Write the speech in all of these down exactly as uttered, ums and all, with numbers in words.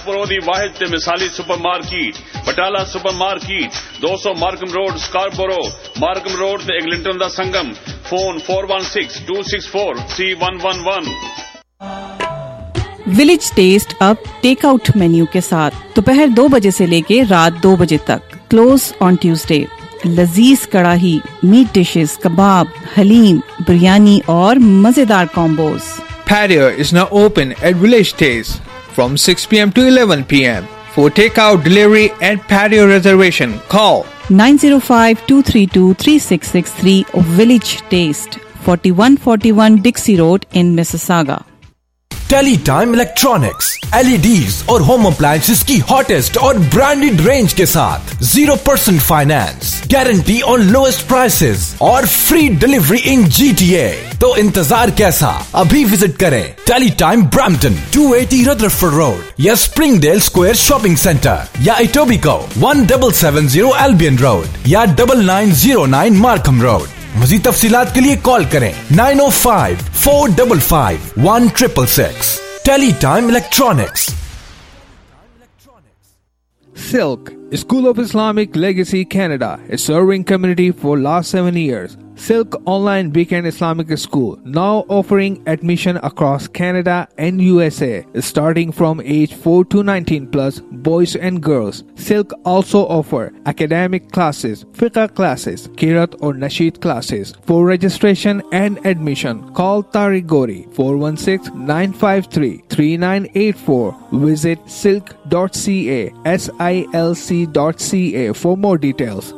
سکارپورو دی واحد تے مثالی super market Batala super market دو سو Markham Road Scarborough Markham Road تے ایگلنٹن دا سنگم phone four one six two six four three one one one. Village taste اب ٹیک آؤٹ مینیو کے ساتھ دوپہر دو بجے سے لے کے رات دو بجے تک. Close on Tuesday. لذیذ karahi, meat dishes, kebab, haleem, biryani اور مزیدار combos. Patio is now open at Village Taste from six p.m. to eleven p.m. For takeout, delivery and patio reservation, call nine zero five, two three two, three six six three. Village Taste, forty-one forty-one Dixie Road in Mississauga. Tele time electronics L E Ds اور home appliances کی hottest اور branded range کے ساتھ zero percent finance, guarantee on lowest prices اور free delivery in G T A. تو انتظار کیسا, ابھی وزٹ کریں tele time Brampton two eighty Rutherford Road یا Springdale square shopping centre یا Etobicoke one double seven zero Albion Road یا double nine zero nine Markham Road. مزید تفصیلات کے لیے کال کریں nine O five four double five one triple six. Tele time electronics. Silk, School of Islamic Legacy Canada, is serving community for last seven years. Silk Online Weekend Islamic School, now offering admission across Canada and U S A, starting from age four to nineteen plus, boys and girls. Silk also offer academic classes, fiqh classes, Qiraat or Nasheed classes. For registration and admission, call Tariq Gori, four one six, nine five three, three nine eight four. Visit silk dot c a, S I L C dot c a for more details.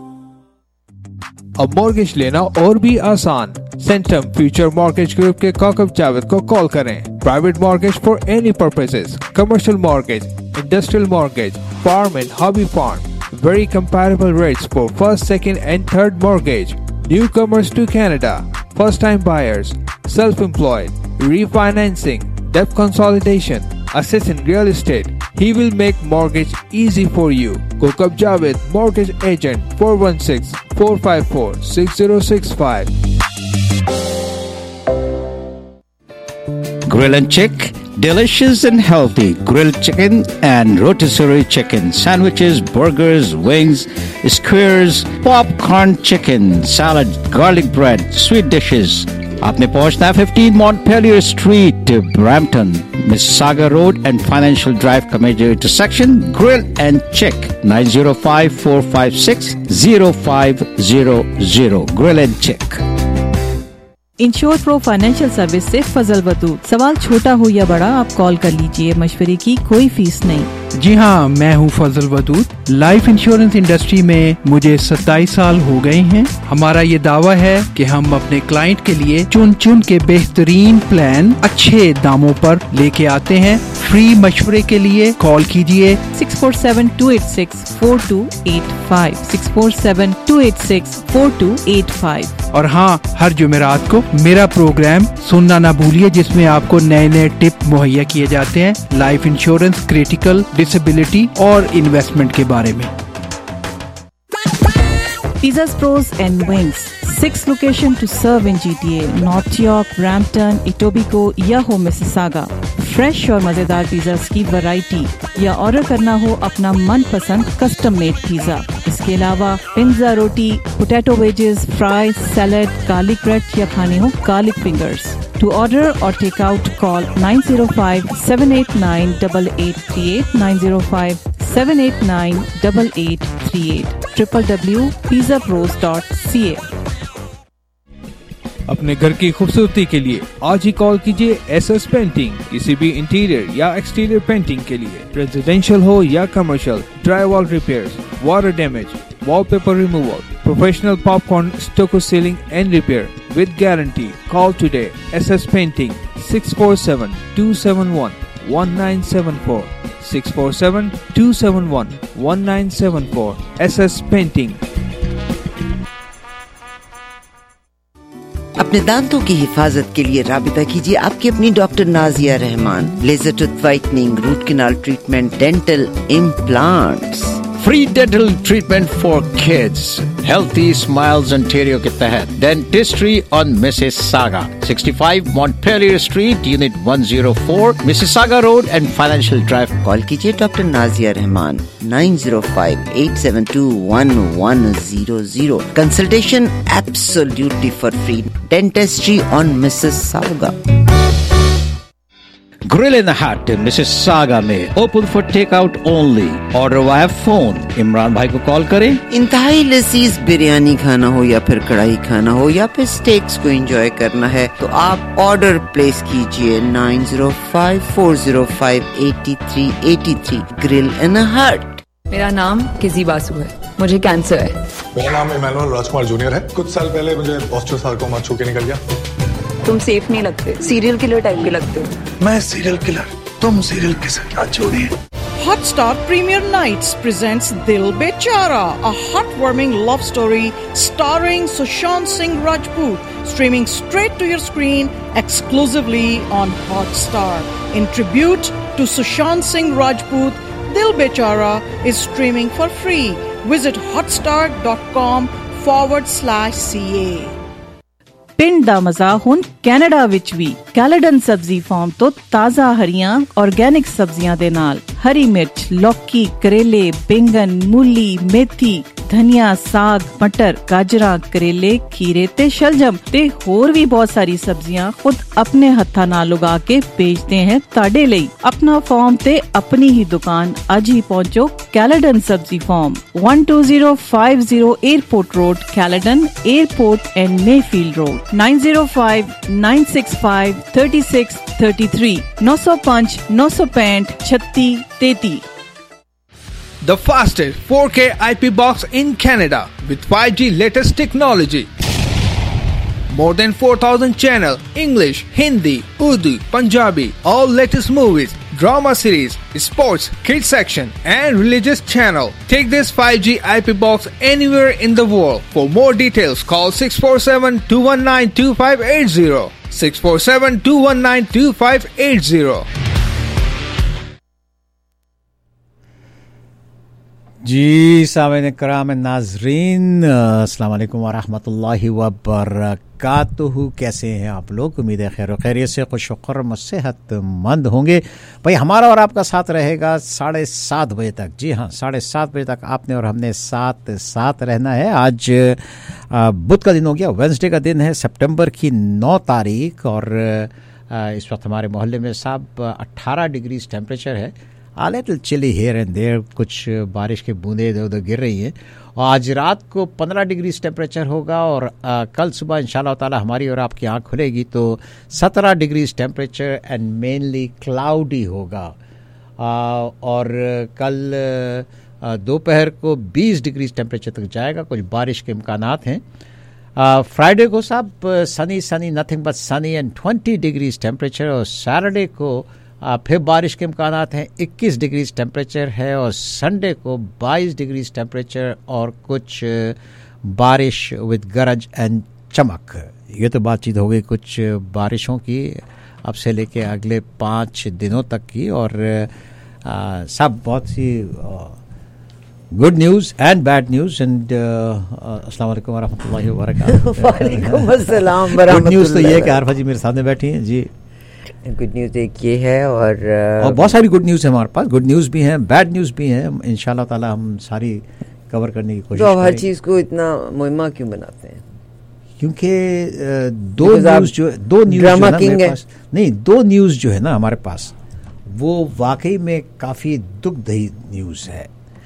اب mortgage لینا اور بھی آسان. سینٹم future mortgage group کے کوکب جاوید کو call کریں. Private mortgage for any purposes, commercial mortgage, industrial mortgage, farm and hobby farm. Very comparable rates for first, second and third mortgage. Newcomers to Canada, first time buyers, self-employed, refinancing, debt consolidation, assist in real estate. He will make mortgage easy for you. Kokab Javed, mortgage agent, four one six, four five four, six zero six five. Grill and Chick, delicious and healthy grilled chicken and rotisserie chicken, sandwiches, burgers, wings, skewers, popcorn chicken, salad, garlic bread, sweet dishes. آپ نے پہنچنا ہے fifteen Montpellier street, Brampton, Mississauga road and financial drive کا major intersection. Grill and chick nine zero five four five six zero five zero zero. Grill and chick. Insure pro financial service سے فضل ودود. سوال چھوٹا ہو یا بڑا, آپ کال کر لیجئے, مشورے کی کوئی فیس نہیں. جی ہاں, میں ہوں فضل ودود. لائف انشورنس انڈسٹری میں مجھے ستائیس سال ہو گئے ہیں. ہمارا یہ دعویٰ ہے کہ ہم اپنے کلائنٹ کے لیے چن چن کے بہترین پلان اچھے داموں پر لے کے آتے ہیں. فری مشورے کے لیے کال کیجیے six four seven two eight six four two eight five six four seven two eight six four two eight five. اور ہاں, ہر جمعرات کو میرا پروگرام سننا نہ بھولیے, جس میں آپ کو نئے نئے ٹپ مہیا کیے جاتے ہیں لائف انشورنس, کریٹیکل, ڈسیبلٹی اور انویسٹمنٹ کے بارے میں. Pizzas Pros and Wings, six location to serve in G T A, North York, Brampton, Etobicoke یا ہو Mississauga. فریش اور مزیدار پیزاز کی ورائٹی, یا آرڈر کرنا ہو اپنا من پسند کسٹم میڈ پیزا. اس کے علاوہ panzerotti, potato wedges, fries, salad, garlic bread یا کھانے ہو garlic fingers. To order or take out, call nine zero five, seven eight nine, eight eight three eight, nine zero five, seven eight nine, eight eight three eight, w w w dot pizza pros dot c a. اپنے گھر کی خوبصورتی کے لیے آج ہی کال کیجیے S S painting. کسی بھی انٹیریئر یا ایکسٹیریئر پینٹنگ کے لیے, ریزیڈینشیل ہو یا commercial, drywall repairs, water damage, wallpaper removal, professional popcorn stucco ceiling and repair with guarantee. Call today. S S Painting, six four seven, two seven one, one nine seven four, six four seven, two seven one, one nine seven four. S S Painting. اپنے دانتوں کی حفاظت کے لیے رابطہ کیجیے آپ کی اپنی doctor Nazia Rahman. Laser tooth whitening, root canal treatment, dental implants, Free dental treatment for kids. Healthy Smiles Ontario के तहत Dentistry on Mississauga, sixty-five Montpelier Street, Unit one oh four, Mississauga Road and Financial Drive. Call कीजिए doctor Nazia Rahman nine oh five, eight seven two, one one zero zero. Consultation absolutely for free. Dentistry on Mississauga. Grill in the Hut in Mississauga में open for takeout only. Order via phone. Imran भाई को call करें. इंतहाई लजीज बिरयानी खाना हो या फिर कढ़ाई खाना हो या फिर स्टेक्स को एंजॉय करना है तो आप ऑर्डर प्लेस कीजिए nine oh five, four oh five, eight three eight three. Grill in a Hut. मेरा नाम किजी बासु है, मुझे कैंसर है. मेरा नाम इमैनुअल राजकुमार जूनियर है. कुछ साल पहले मुझे ऑस्टियोसार्कोमा छू के निकल गया. तुम सेफ नहीं लगते, सीरियल किलर टाइप के लगते हो. मैं सीरियल किलर, तुम सीरियल किसर. क्या जोड़ी है. Hotstar Premier Nights presents Dil Bechara, a heartwarming love story starring Sushant Singh Rajput, streaming straight to your screen exclusively on Hotstar. In tribute to Sushant Singh Rajput, Dil Bechara is streaming for free. Visit hotstar.com forward slash CA. ਪਿੰਡ ਦਾ ਮਜ਼ਾ ਹੁਣ Canada ਵਿੱਚ ਵੀ. ਕੈਲੇਡਨ ਸਬਜ਼ੀ farm ਤੋਂ ਤਾਜ਼ਾ ਹਰੀਆਂ organic ਸਬਜ਼ੀਆਂ ਦੇ ਨਾਲ ਹਰੀ ਮਿਰਚ, ਲੌਕੀ, ਕਰੇਲੇ, ਬੈਂਗਨ, ਮੂਲੀ, ਮੇਥੀ, ਧਨੀਆ, ਸਾਗ, ਮਟਰ, ਗਾਜਰਾਂ, ਕਰੇਲੇ, ਖੀਰੇ ਤੇ ਸ਼ਲਜਮ ਤੇ ਹੋਰ ਵੀ ਬਹੁਤ ਸਾਰੀ ਸਬਜ਼ੀਆਂ ਖੁਦ ਆਪਣੇ ਹੱਥਾਂ ਨਾਲ ਉਗਾ ਕੇ ਵੇਚਦੇ ਹਨ ਤੁਹਾਡੇ ਲਈ. ਆਪਣਾ ਫਾਰਮ ਤੇ ਆਪਣੀ ਹੀ ਦੁਕਾਨ ਅੱਜ ਹੀ ਪਹੁੰਚੋ. ਕੈਲੇਡਨ ਸਬਜ਼ੀ farm one two zero five zero Airport Road, Caledon, Airport and Mayfield Road. nine oh five, nine six five, three six three three. nine oh five, nine sixty, thirty thirty. The fastest four K I P box in Canada with five G latest technology. More than four thousand channel, English, Hindi, Urdu, Punjabi, all latest movies, drama series, sports, kids section and religious channel. Take this five G I P box anywhere in the world. For more details, call six four seven, two one nine, two five eight zero. six four seven, two one nine, two five eight zero. जी सामईन कराम नाजरीन, अस्सलाम वालेकुम व रहमतुल्लाहि व बरकातुहू. कैसे हैं आप लोग? उम्मीद है खैर खैरियत से, खुश व सेहतमंद होंगे. भाई हमारा और आपका साथ रहेगा साढ़े सात बजे तक. जी हाँ, साढ़े सात बजे तक आपने और हमने साथ साथ रहना है. आज बुध का दिन हो गया, वेडनेसडे का दिन है, सितंबर की नौ तारीख. और इस वक्त हमारे मोहल्ले में साहब अट्ठारह डिग्रीज टेम्परेचर है. A little chilly here and there, कुछ बारिश के बूंदे इधर उधर गिर रही हैं. और आज रात को पंद्रह डिग्री टेम्परेचर होगा और आ, कल सुबह इंशाल्लाह ताला हमारी और आपकी आँख खुलेगी तो सत्रह degree temperature and mainly cloudy होगा. आ, और कल दोपहर को बीस डिग्री टेम्परेचर तक जाएगा, कुछ बारिश के इम्कानात हैं. फ्राइडे को साहब sunny sunny nothing but sunny and twenty degree temperature. और सैटरडे को आ, फिर बारिश के इम्कानात हैं, इक्कीस डिग्री टेम्परेचर है. और संडे को बाईस डिग्री टेम्परेचर और कुछ बारिश विद गरज एंड चमक. ये तो बातचीत हो गई कुछ बारिशों की अब से लेके अगले पाँच दिनों तक की. और आ, सब बहुत सी good news and bad news. And अस्सलाम वालेकुम व रहमतुल्लाहि व बरकातहू. वालेकुम अस्सलाम. गुड न्यूज़ तो ये है कि आरफा जी मेरे सामने बैठी हैं. जी गुड न्यूज़ एक ये है और और बहुत सारी गुड न्यूज़ है हमारे पास. गुड न्यूज़ भी हैं, बैड न्यूज़ भी हैं. इंशाल्लाह ताला हम सारी कवर करने की कोशिश तो करेंगे. हर चीज़ को इतना मुहिम्मा क्यों बनाते हैं? क्योंकि दो न्यूज़ जो दो न्यूज़ जो है ना मेरे पास, नहीं दो न्यूज़ जो है ना हमारे पास वो वाकई में काफ़ी दुखदायी न्यूज़ है.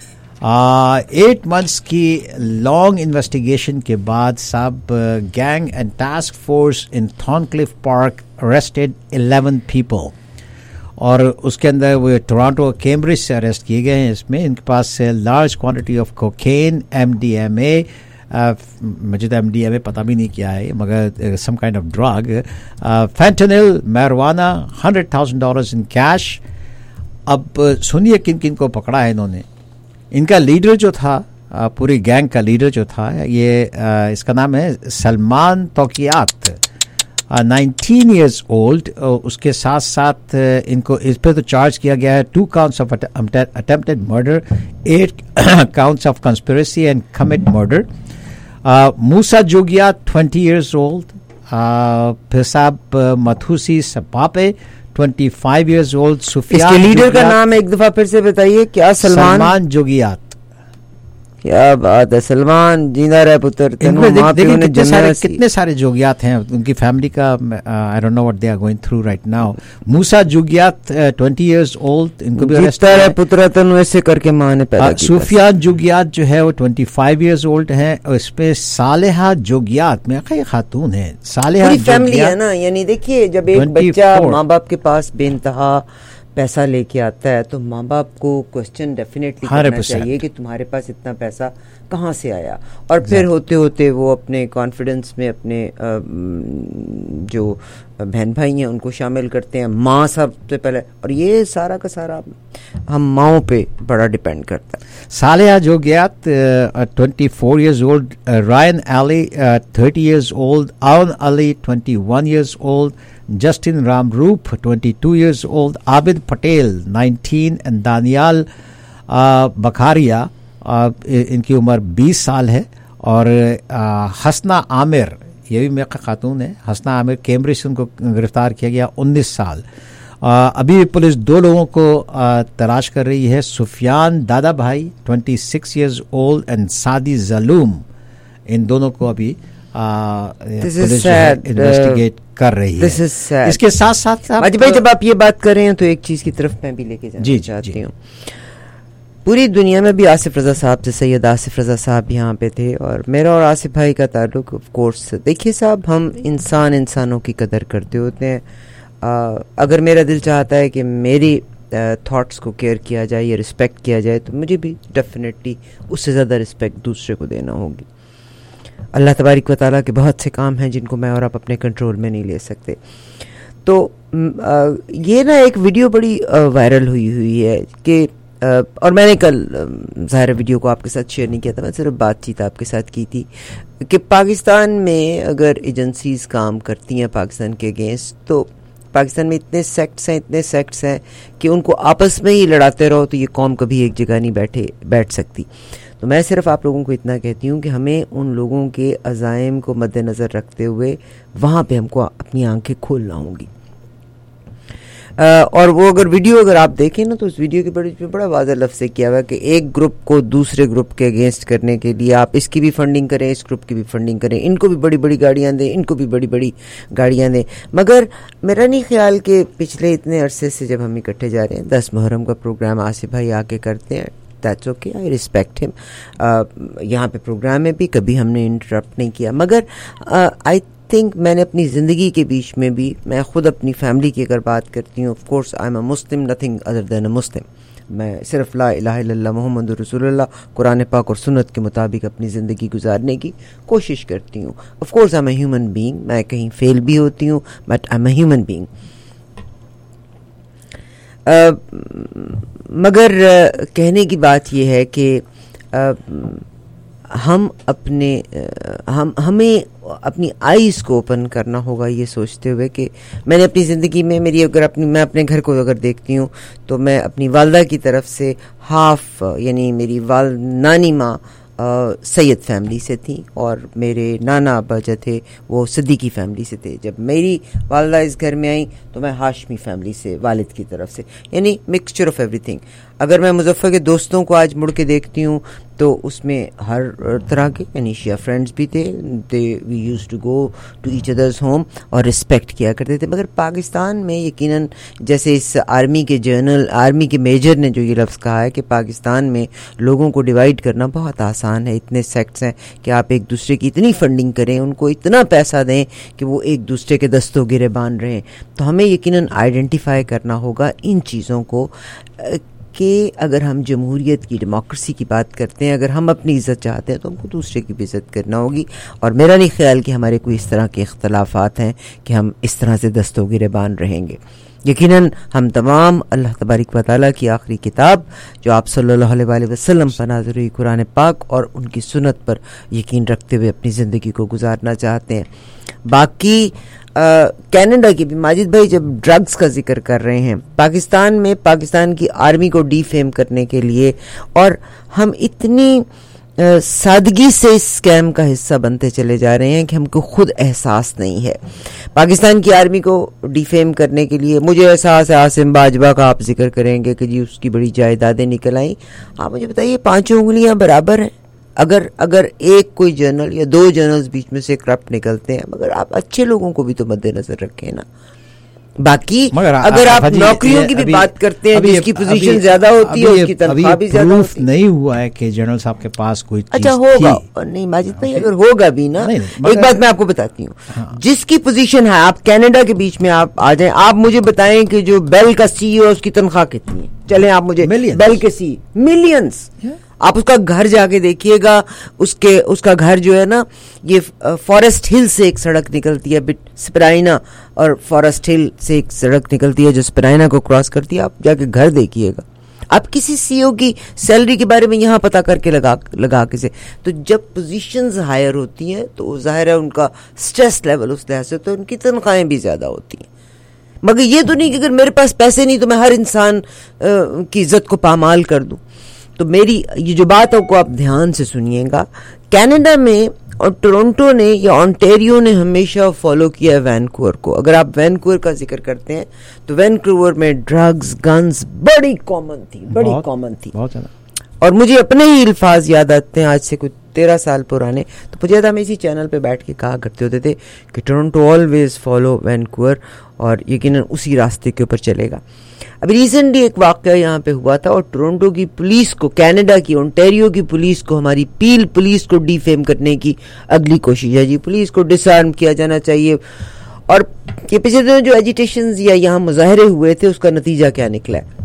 एट मंथ्स की लॉन्ग इन्वेस्टिगेशन के बाद साहब gang and task force in Thorncliffe Park arrested eleven people. और उसके अंदर वो टोरंटो और कैम्ब्रिज से अरेस्ट किए गए हैं. इसमें इनके पास से large quantity of cocaine, MDMA, मुझे तो एमडीएमए पता भी नहीं क्या है मगर some kind of drug, fentanyl, marijuana, hundred thousand dollars in cash. अब सुनिए किन किन को पकड़ा है इन्होंने. इनका लीडर जो था, पूरी गैंग का लीडर जो था, ये इसका नाम है सलमान तोकियात. Nineteen years old. उसके साथ साथ इनको इस पे तो चार्ज किया गया है two counts of attempted murder, eight counts of conspiracy and commit murder. Musa जोगिया ट्वेंटी ईयर्स ओल्ड. फिर साहब मथुसी सपापे twenty five years old. Sufiyan इसके लीडर का नाम एक दफा फिर से बताइए. क्या? सलमान सलमान जोगियात. क्या बात है. सलमान जिंदा रहे पुत्र. कितने सारे कितने सारे जोगियात हैं. उनकी फैमिली का I don't know what they are going through right now. Musa जोगियात ट्वेंटी इयर्स ओल्ड. इनको भी अरेस्ट है. पुत्र तनु ऐसे करके मां ने पैदा किया. सुफियान जोगियात जो है वो ट्वेंटी फाइव इयर्स ओल्ड है. और इसमें सालेहा जोगियात में कई खातून है. सालेहा फैमिली है ना. यानी देखिए जब एक बच्चा माँ बाप के पास बेइंतहा पैसा लेके आता है तो माँ बाप को क्वेश्चन डेफिनेटली करना चाहिए कि तुम्हारे पास इतना पैसा कहाँ से आया. और फिर होते होते वो अपने कॉन्फिडेंस में अपने जो बहन भाई हैं उनको शामिल करते हैं. माँ सबसे पहले. और ये सारा का सारा हम माँओं पे बड़ा डिपेंड करता है. सालेहा जोगियात twenty four years old. Rayan Ali thirty years old. आवन Ali twenty one years old. Justin Ramroop, twenty-two years old. Abid Patel, nineteen. And Daniel uh, Bakaria, uh, इनकी उम्र बीस साल है. और uh, हसना आमिर, ये भी मेरा खातून है. हसना आमिर कैम्ब्रिज से उनको गिरफ्तार किया गया, उन्नीस साल. uh, अभी पुलिस दो लोगों को uh, तलाश कर रही है. सुफियान दादा भाई twenty six years old and सादी जलूम. इन दोनों को अभी पुलिस इन्वेस्टिगेट कर रही है. इसके साथ साथ अजी भाई जब आप ये बात कर रहे हैं तो एक चीज की तरफ मैं भी लेके जाना चाहती हूँ. पूरी दुनिया में भी आसिफ रजा साहब से सैयद आसिफ रजा साहब यहाँ पे थे और मेरा और आसिफ भाई का ताल्लुक ऑफ कोर्स. देखिए साहब, हम इंसान इंसानों की कदर करते होते हैं. आ, अगर मेरा दिल चाहता है कि मेरी थॉट्स को केयर किया जाए या रिस्पेक्ट किया जाए तो मुझे भी डेफिनेटली उससे ज़्यादा रिस्पेक्ट दूसरे को देना होगी. अल्लाह तबारिक व तआला के बहुत से काम हैं जिनको मैं और आप अपने कंट्रोल में नहीं ले सकते. तो आ, ये ना एक वीडियो बड़ी वायरल हुई हुई है कि आ, और मैंने कल ज़ाहिर वीडियो को आपके साथ शेयर नहीं किया था, मैं सिर्फ बातचीत आपके साथ की थी कि पाकिस्तान में अगर एजेंसीज़ काम करती हैं पाकिस्तान के अगेंस्ट तो पाकिस्तान में इतने सेक्ट्स हैं इतने सेक्ट्स हैं कि उनको आपस में ही लड़ाते रहो तो ये कौम कभी एक जगह नहीं बैठे बैठ सकती. तो मैं सिर्फ आप लोगों को इतना कहती हूँ कि हमें उन लोगों के अज़ाइम को मद्देनज़र रखते हुए वहाँ पे हमको अपनी आंखें खोलना होंगी. और वो अगर वीडियो अगर आप देखें ना तो उस वीडियो के बड़े में बड़ा वाज़ेह लफ्ज़ से किया हुआ है कि एक ग्रुप को दूसरे ग्रुप के अगेंस्ट करने के लिए आप इसकी भी फंडिंग करें, इस ग्रुप की भी फंडिंग करें, इनको भी बड़ी बड़ी गाड़ियाँ दें, इनको भी बड़ी बड़ी गाड़ियाँ दें. मगर मेरा नहीं ख्याल कि पिछले इतने अरसे से जब हम इकट्ठे जा रहे हैं, दस मुहर्रम का प्रोग्राम आसिफ भाई आके करते हैं, that's okay, I respect him. यहाँ पे प्रोग्राम में भी कभी हमने इंटरप्ट नहीं किया. मगर आई uh, थिंक मैंने अपनी ज़िंदगी के बीच में भी, मैं ख़ुद अपनी फैमिली की अगर बात करती हूँ, of course I am a Muslim, nothing other than a Muslim. मैं सिर्फ ला इलाहा इल्लल्लाह मुहम्मदुर रसूलुल्लाह कुरान पाक और सुन्नत के मुताबिक अपनी ज़िंदगी गुजारने की कोशिश करती हूँ. Of course I am a human being, मैं कहीं फेल भी होती हूँ but I am a human being. मगर uh, कहने की बात यह है कि uh, हम अपने हम हमें अपनी आईज़ को ओपन करना होगा ये सोचते हुए कि मैंने अपनी ज़िंदगी में मेरी अगर अपनी मैं अपने घर को अगर देखती हूँ तो मैं अपनी वालदा की तरफ से हाफ यानी मेरी वाल नानी माँ सैयद फैमिली से थी और मेरे नाना अब्बा जो थे वो सिद्दीकी फैमिली से थे. जब मेरी वालदा इस घर में आई तो मैं हाशमी फैमिली से वालिद की तरफ से, यानी मिक्सचर ऑफ एवरीथिंग. अगर मैं मुजफ्फर के दोस्तों को आज मुड़ के देखती हूँ तो उसमें हर तरह के यानी शिया फ्रेंड्स भी थे, they we used to go to each other's home और रिस्पेक्ट किया करते थे. मगर पाकिस्तान में यकीनन जैसे इस आर्मी के जनरल आर्मी के मेजर ने जो ये लफ्ज़ कहा है कि पाकिस्तान में लोगों को डिवाइड करना बहुत आसान है. इतने सेक्ट्स हैं कि आप एक दूसरे की इतनी फंडिंग करें, उनको इतना पैसा दें कि वो एक दूसरे के दस्तों गिरे बांध रहे हैं. तो हमें यकीनन आइडेंटिफाई करना होगा इन चीज़ों को कि अगर हम जमहूरियत की, डेमोक्रेसी की बात करते हैं, अगर हम अपनी इज़्ज़त चाहते हैं तो हमको दूसरे की भी इज़्ज़त करना होगी. और मेरा नहीं ख्याल कि हमारे कोई इस तरह के इख्तलाफात हैं कि हम इस तरह से दस्तों गिरेबान रहेंगे. यकीनन हम तमाम अल्लाह तबारिक व तआला की आखिरी किताब जो आप सल्लल्लाहु अलैहि वसल्लम पर नाज़िल हुई कुरान पाक और उनकी सुन्नत पर यकीन रखते हुए अपनी ज़िंदगी को गुजारना चाहते हैं. बाकी کینیڈا کی بھی. ماجد بھائی جب ڈرگز کا ذکر کر رہے ہیں, پاکستان میں پاکستان کی آرمی کو ڈی فیم کرنے کے لیے, اور ہم اتنی سادگی سے اس اسکیم کا حصہ بنتے چلے جا رہے ہیں کہ ہم کو خود احساس نہیں ہے. پاکستان کی آرمی کو ڈی فیم کرنے کے لیے مجھے احساس ہے عاصم باجوہ کا آپ ذکر کریں گے کہ جی اس کی بڑی جائیدادیں نکل آئیں. آپ مجھے بتائیے پانچوں انگلیاں برابر ہیں؟ اگر اگر ایک کوئی جنرل یا دو جنرلز بیچ میں سے کرپٹ نکلتے ہیں, مگر آپ اچھے لوگوں کو بھی تو مد نظر رکھیں نا. باقی اگر آپ نوکریوں کی بھی بات کرتے ہیں جس کی پوزیشن زیادہ ہوتی ہے اس کی تنخواہ بھی زیادہ ہوتی ہے. نہیں ہوا ہے کہ جنرل صاحب کے پاس کوئی اچھا ہوگا, اور نہیں ماجد بھائی اگر ہوگا بھی نا, ایک بات میں آپ کو بتاتی ہوں, جس کی پوزیشن ہے, آپ کینیڈا کے بیچ میں آپ آ جائیں, آپ مجھے بتائیں کہ جو بیل کا سی او اس کی تنخواہ کتنی ہے. چلیں آپ مجھے بیل کے سی ملینز, آپ اس کا گھر جا کے دیکھیے گا, اس کے اس کا گھر جو ہے نا, یہ فارسٹ ہل سے ایک سڑک نکلتی ہے سپرائنا, اور فارسٹ ہل سے ایک سڑک نکلتی ہے جو سپرائنا کو کراس کرتی ہے. آپ جا کے گھر دیکھیے گا. آپ کسی سی او کی سیلری کے بارے میں یہاں پتہ کر کے لگا لگا کے سے, تو جب پوزیشنز ہائر ہوتی ہیں تو ظاہر ہے ان کا سٹریس لیول اس لحاظ سے, تو ان کی تنخواہیں بھی زیادہ ہوتی ہیں. مگر یہ تو نہیں کہ اگر میرے پاس پیسے نہیں تو میں ہر انسان کی عزت کو پامال کر دوں. تو میری یہ جو بات ہے کو آپ دھیان سے سنیے گا. کینیڈا میں اور ٹورنٹو نے یا آنٹیریو نے ہمیشہ فالو کیا ہے وینکوور کو. اگر آپ وینکوور کا ذکر کرتے ہیں تو وینکوور میں ڈرگز گنز بڑی کامن تھی, بڑی کامن تھی. اور مجھے اپنے ہی الفاظ یاد آتے ہیں آج سے کچھ تیرہ سال پرانے. تو مجھے یاد ہم اسی چینل پہ بیٹھ کے کہا کرتے ہوتے تھے کہ ٹورنٹو آلویز فالو وینکوور, اور یقیناً اسی راستے کے اوپر چلے گا. ابھی ریسنٹلی ایک واقعہ یہاں پہ ہوا تھا, اور ٹورنٹو کی پولیس کو, کینیڈا کی اونٹیریو کی پولیس کو, ہماری پیل پولیس کو ڈی فیم کرنے کی اگلی کوشش ہے. جی پولیس کو ڈس آرم کیا جانا چاہیے. اور یہ پچھلے دنوں جو ایجیٹیشنز یا یہاں مظاہرے ہوئے تھے اس کا نتیجہ کیا نکلا ہے.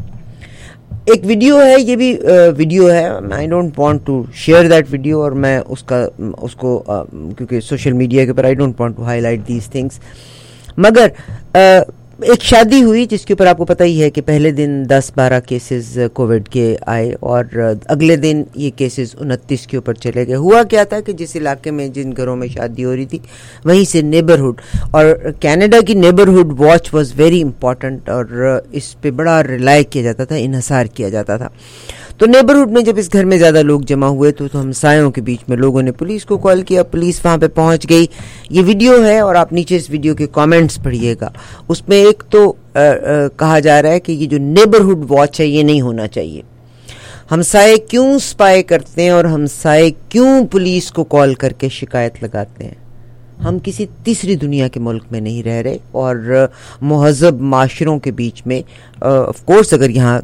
ایک ویڈیو ہے, یہ بھی ویڈیو ہے, I don't want to share that video, اور میں اس کا اس کو کیونکہ سوشل میڈیا کے اوپر I don't want to highlight these things. مگر ایک شادی ہوئی جس کے اوپر آپ کو پتہ ہی ہے کہ پہلے دن دس بارہ کیسز کووڈ کے آئے, اور اگلے دن یہ کیسز انتیس کے اوپر چلے گئے. ہوا کیا تھا کہ جس علاقے میں جن گھروں میں شادی ہو رہی تھی وہیں سے نیبرہڈ, اور کینیڈا کی neighbourhood watch was very important, اور اس پہ بڑا ریلائی کیا جاتا تھا, انحصار کیا جاتا تھا. تو نیبرہڈ میں جب اس گھر میں زیادہ لوگ جمع ہوئے تو ہمسایوں کے بیچ میں لوگوں نے پولیس کو کال کیا, پولیس وہاں پہ پہنچ گئی. یہ ویڈیو ہے اور آپ نیچے اس ویڈیو کے کامنٹس پڑھیے گا. اس میں ایک تو آ, آ, کہا جا رہا ہے کہ یہ جو نیبرہڈ واچ ہے یہ نہیں ہونا چاہیے. ہمسائے کیوں سپائی کرتے ہیں اور ہمسائے کیوں پولیس کو کال کر کے شکایت لگاتے ہیں؟ ہم کسی تیسری دنیا کے ملک میں نہیں رہ رہے, اور مہذب معاشروں کے بیچ میں آف کورس اگر یہاں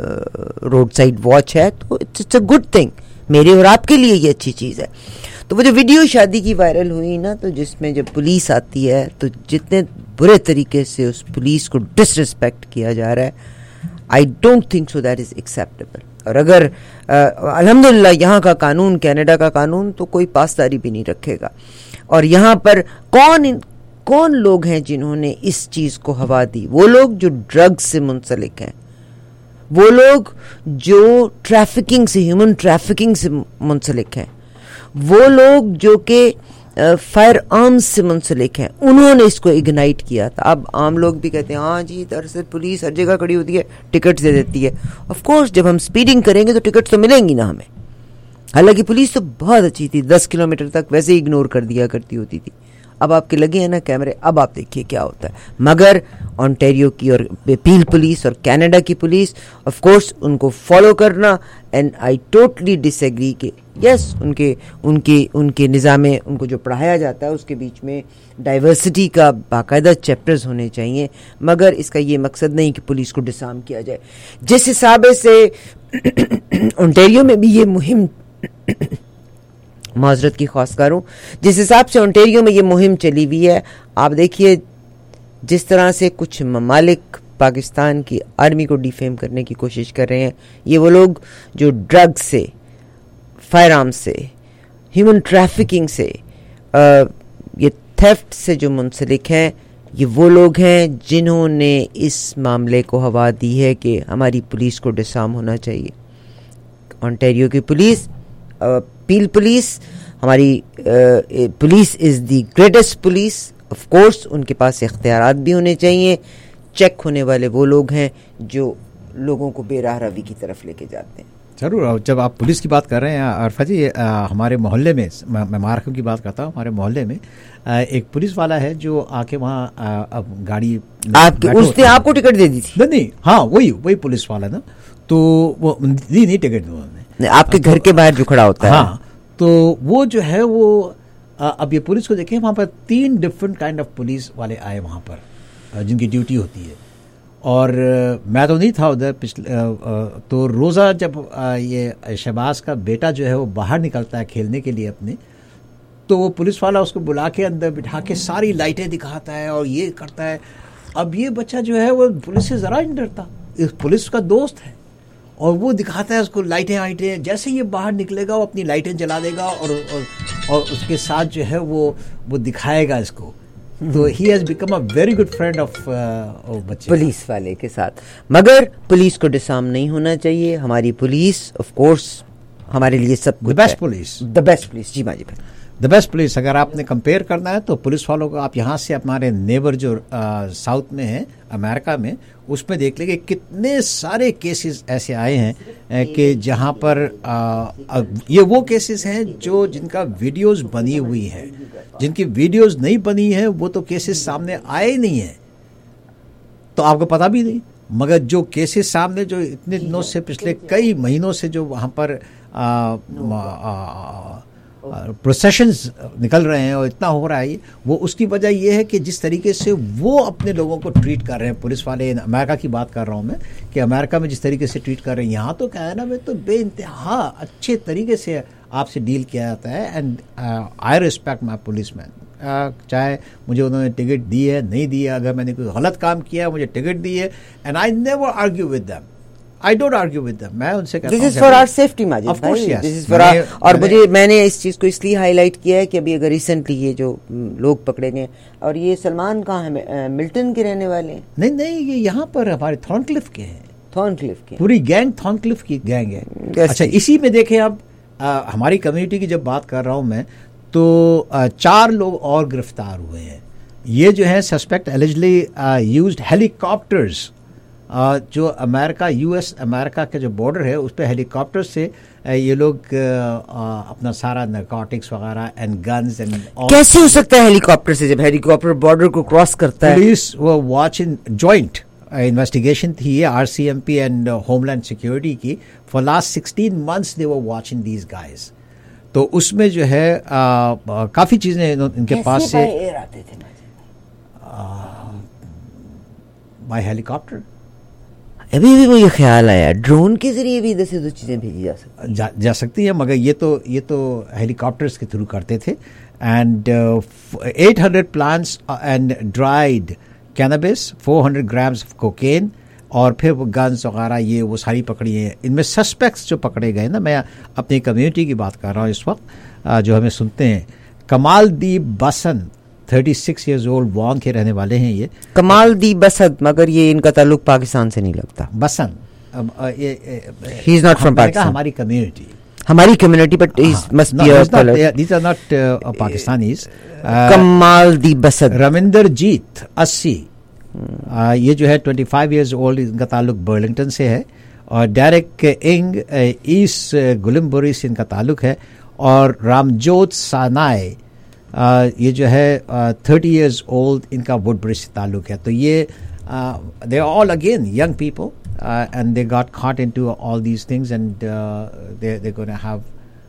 روڈ سائڈ واچ ہے تو اٹس اے گڈ تھنگ, میرے اور آپ کے لیے یہ اچھی چیز ہے. تو وہ جو ویڈیو شادی کی وائرل ہوئی نا, تو جس میں جب پولیس آتی ہے تو جتنے برے طریقے سے اس پولیس کو ڈس ریسپیکٹ کیا جا رہا ہے, I don't think so that is acceptable. اور اگر الحمدللہ یہاں کا قانون, کینیڈا کا قانون تو کوئی پاسداری بھی نہیں رکھے گا. اور یہاں پر کون کون لوگ ہیں جنہوں نے اس چیز کو ہوا دی؟ وہ لوگ جو ڈرگ سے منسلک ہیں, وہ لوگ جو ٹریفکنگ سے, ہیومن ٹریفکنگ سے منسلک ہیں, وہ لوگ جو کہ فائر آرمز سے منسلک ہیں, انہوں نے اس کو اگنائٹ کیا تھا. اب عام لوگ بھی کہتے ہیں ہاں جی دراصل پولیس ہر جگہ کھڑی ہوتی ہے, ٹکٹ دے دیتی ہے. آف کورس جب ہم سپیڈنگ کریں گے تو ٹکٹ تو ملیں گی نا ہمیں. حالانکہ پولیس تو بہت اچھی تھی, دس کلو میٹر تک ویسے ہی اگنور کر دیا کرتی ہوتی تھی. اب آپ کے لگے ہیں نا کیمرے, اب آپ دیکھیے کیا ہوتا ہے. مگر آنٹیریو کی اور پیل پولیس اور کینیڈا کی پولیس آف کورس ان کو فالو کرنا, and I totally disagree کہ یس ان کے ان کے ان کے نظام میں ان کو جو پڑھایا جاتا ہے اس کے بیچ میں ڈائیورسٹی کا باقاعدہ چیپٹرز ہونے چاہیے. مگر اس کا یہ مقصد نہیں کہ پولیس کو ڈسارم کیا جائے. جس حساب سے آنٹیریو میں بھی یہ مہم معذرت کی خواستگار ہوں, جس حساب سے آنٹیریو میں یہ مہم چلی ہوئی ہے, آپ دیکھیے جس طرح سے کچھ ممالک پاکستان کی آرمی کو ڈیفیم کرنے کی کوشش کر رہے ہیں. یہ وہ لوگ جو ڈرگ سے, فائر آرم سے, ہیومن ٹریفکنگ سے, یہ تھیفٹ سے جو منسلک ہیں, یہ وہ لوگ ہیں جنہوں نے اس معاملے کو ہوا دی ہے کہ ہماری پولیس کو ڈسارم ہونا چاہیے. آنٹیریو کی پولیس, پیل پولیس, ہماری police is the greatest police, of course ان کے پاس اختیارات بھی ہونے چاہیے. چیک ہونے والے وہ لوگ ہیں جو لوگوں کو بے راہ روی کی طرف لے کے جاتے ہیں. ضرور. جب آپ پولیس کی بات کر رہے ہیں عرفہ جی, ہمارے محلے میں, میں مارکم کی بات کرتا ہوں, ہمارے محلے میں ایک پولیس والا ہے جو آ کے وہاں گاڑی آپ کے اس نے آپ کو ٹکٹ دے دی تھی؟ نہیں, ہاں وہی وہی پولیس والا نا, تو وہ دی نہیں ٹکٹ انہوں نے, آپ کے گھر کے باہر جو کھڑا ہوتا ہے. ہاں, تو وہ جو ہے وہ اب یہ پولیس کو دیکھیں, وہاں پر تین ڈفرنٹ کائنڈ آف پولیس والے آئے وہاں پر جن کی ڈیوٹی ہوتی ہے, اور میں تو نہیں تھا ادھر پچھلے, تو روزہ جب یہ شہباز کا بیٹا جو ہے وہ باہر نکلتا ہے کھیلنے کے لیے اپنے, تو وہ پولیس والا اس کو بلا کے اندر بٹھا کے ساری لائٹیں دکھاتا ہے اور یہ کرتا ہے. اب یہ بچہ جو ہے وہ پولیس سے ذرا نہیں ڈرتا, پولیس کا دوست ہے, اور وہ دکھاتا ہے اس کو لائٹیں آئٹیں, جیسے یہ باہر نکلے گا وہ اپنی لائٹیں جلا دے گا اور اور, اور اس کے ساتھ جو ہے وہ وہ دکھائے گا اس کو. تو he has become a very good friend of بچے پولیس والے کے ساتھ. مگر پولیس کو ڈسارم نہیں ہونا چاہیے. ہماری پولیس آف کورس ہمارے لیے سب کچھ best police, the best police. جی ماجد بھائی, دا بیسٹ پولیس. اگر آپ نے کمپیئر کرنا ہے تو پولیس والوں کو آپ یہاں سے ہمارے نیبر جو ساؤتھ میں ہیں امریکہ میں, اس میں دیکھ لیں کہ کتنے سارے کیسز ایسے آئے ہیں کہ جہاں پر یہ وہ کیسز ہیں جو جن کا ویڈیوز بنی ہوئی ہے, جن کی ویڈیوز نہیں بنی ہیں وہ تو کیسز سامنے آئے نہیں ہیں, تو آپ کو پتہ بھی نہیں. مگر جو کیسز سامنے جو اتنے دنوں سے پچھلے کئی مہینوں سے جو وہاں پر پروسیشنز نکل رہے ہیں اور اتنا ہو رہا ہے, وہ اس کی وجہ یہ ہے کہ جس طریقے سے وہ اپنے لوگوں کو ٹریٹ کر رہے ہیں پولیس والے. امریکہ کی بات کر رہا ہوں میں کہ امریکہ میں جس طریقے سے ٹریٹ کر رہے ہیں, یہاں تو کینیڈا میں تو بے انتہا اچھے طریقے سے آپ سے ڈیل کیا جاتا ہے. And I respect my policeman, چاہے مجھے انہوں نے ٹکٹ دی ہے نہیں دی ہے, اگر میں نے کوئی غلط کام کیا ہے مجھے ٹکٹ دی ہے, and I never argue with them. I don't argue with them. میں ان سے کہتا ہوں This is for our safety, Majid. Of course, yes. This is for our, اور مجھے میں نے اس چیز کو اس لیے ہائی لائٹ کیا ہے کہ ابھی اگر ریسنٹلی یہ جو لوگ پکڑے گئے, اور یہ سلمان کہاں ہے, ملٹن کے رہنے والے ہیں؟ نہیں نہیں, یہ یہاں پر ہمارے تھارن کلف کے ہیں. تھارن کلف کے پوری گینگ تھارن کلف کی گینگ ہے. اچھا, اسی میں دیکھیں اب ہماری کمیونٹی کی جب بات کر رہا ہوں میں, تو چار لوگ اور گرفتار ہوئے ہیں. یہ جو ہے suspect allegedly used helicopters, جو امریکہ یو ایس امریکہ کا جو بارڈر ہے اس پہ ہیلی کاپٹر سے یہ لوگ اپنا سارا نارکوٹکس وغیرہ اینڈ گنز اینڈ. کیسے ہو سکتا ہے ہیلی کاپٹر سے جب ہیلی کاپٹر بارڈر کو کراس کرتا ہے؟ پولیس وہ واچ ان جوائنٹ انویسٹیگیشن تھی یہ R C M P and homeland security کی. For last sixteen months they were watching these guys. تو اس میں جو ہے کافی چیزیں ان کے پاس سے بائی ہیلی کاپٹر. ابھی بھی مجھے خیال آیا ڈرون کے ذریعے بھی ادھر سے دو چیزیں بھیجی جا سکتی جا, جا سکتی ہیں, مگر یہ تو یہ تو ہیلی کاپٹرس کے تھرو کرتے تھے. And eight hundred plants and dried cannabis, four hundred grams of cocaine, اور پھر وہ گنز وغیرہ یہ وہ ساری پکڑی ہیں. ان میں سسپیکٹس جو پکڑے گئے نا, میں اپنی کمیونٹی کی بات کر رہا ہوں اس وقت جو ہمیں سنتے ہیں. Kamaldeep Bassan thirty six years old Vaughan کے رہنے والے ہیں. یہ کمال دی بسد, مگر یہ ان کا تعلق پاکستان سے نہیں لگتا. Bassan he is not from Pakistan. ہماری کمیونٹی ہماری community but must be these are not Pakistanis. Kamaldeep Bassan. Raminderjit اسی, یہ جو ہے ٹوینٹی فائیو ایئرز اولڈ, ان کا تعلق برلنگٹن سے ہے. اور ڈیرک انگ ایسٹ گلمبوری سے ان کا تعلق ہے. اور رامجوت سانائے یہ جو ہے تھرٹی ایئرز اولڈ, ان کا وڈ برج سے تعلق ہے. تو یہ they are all again young people and they got caught into all these things and they they gonna have.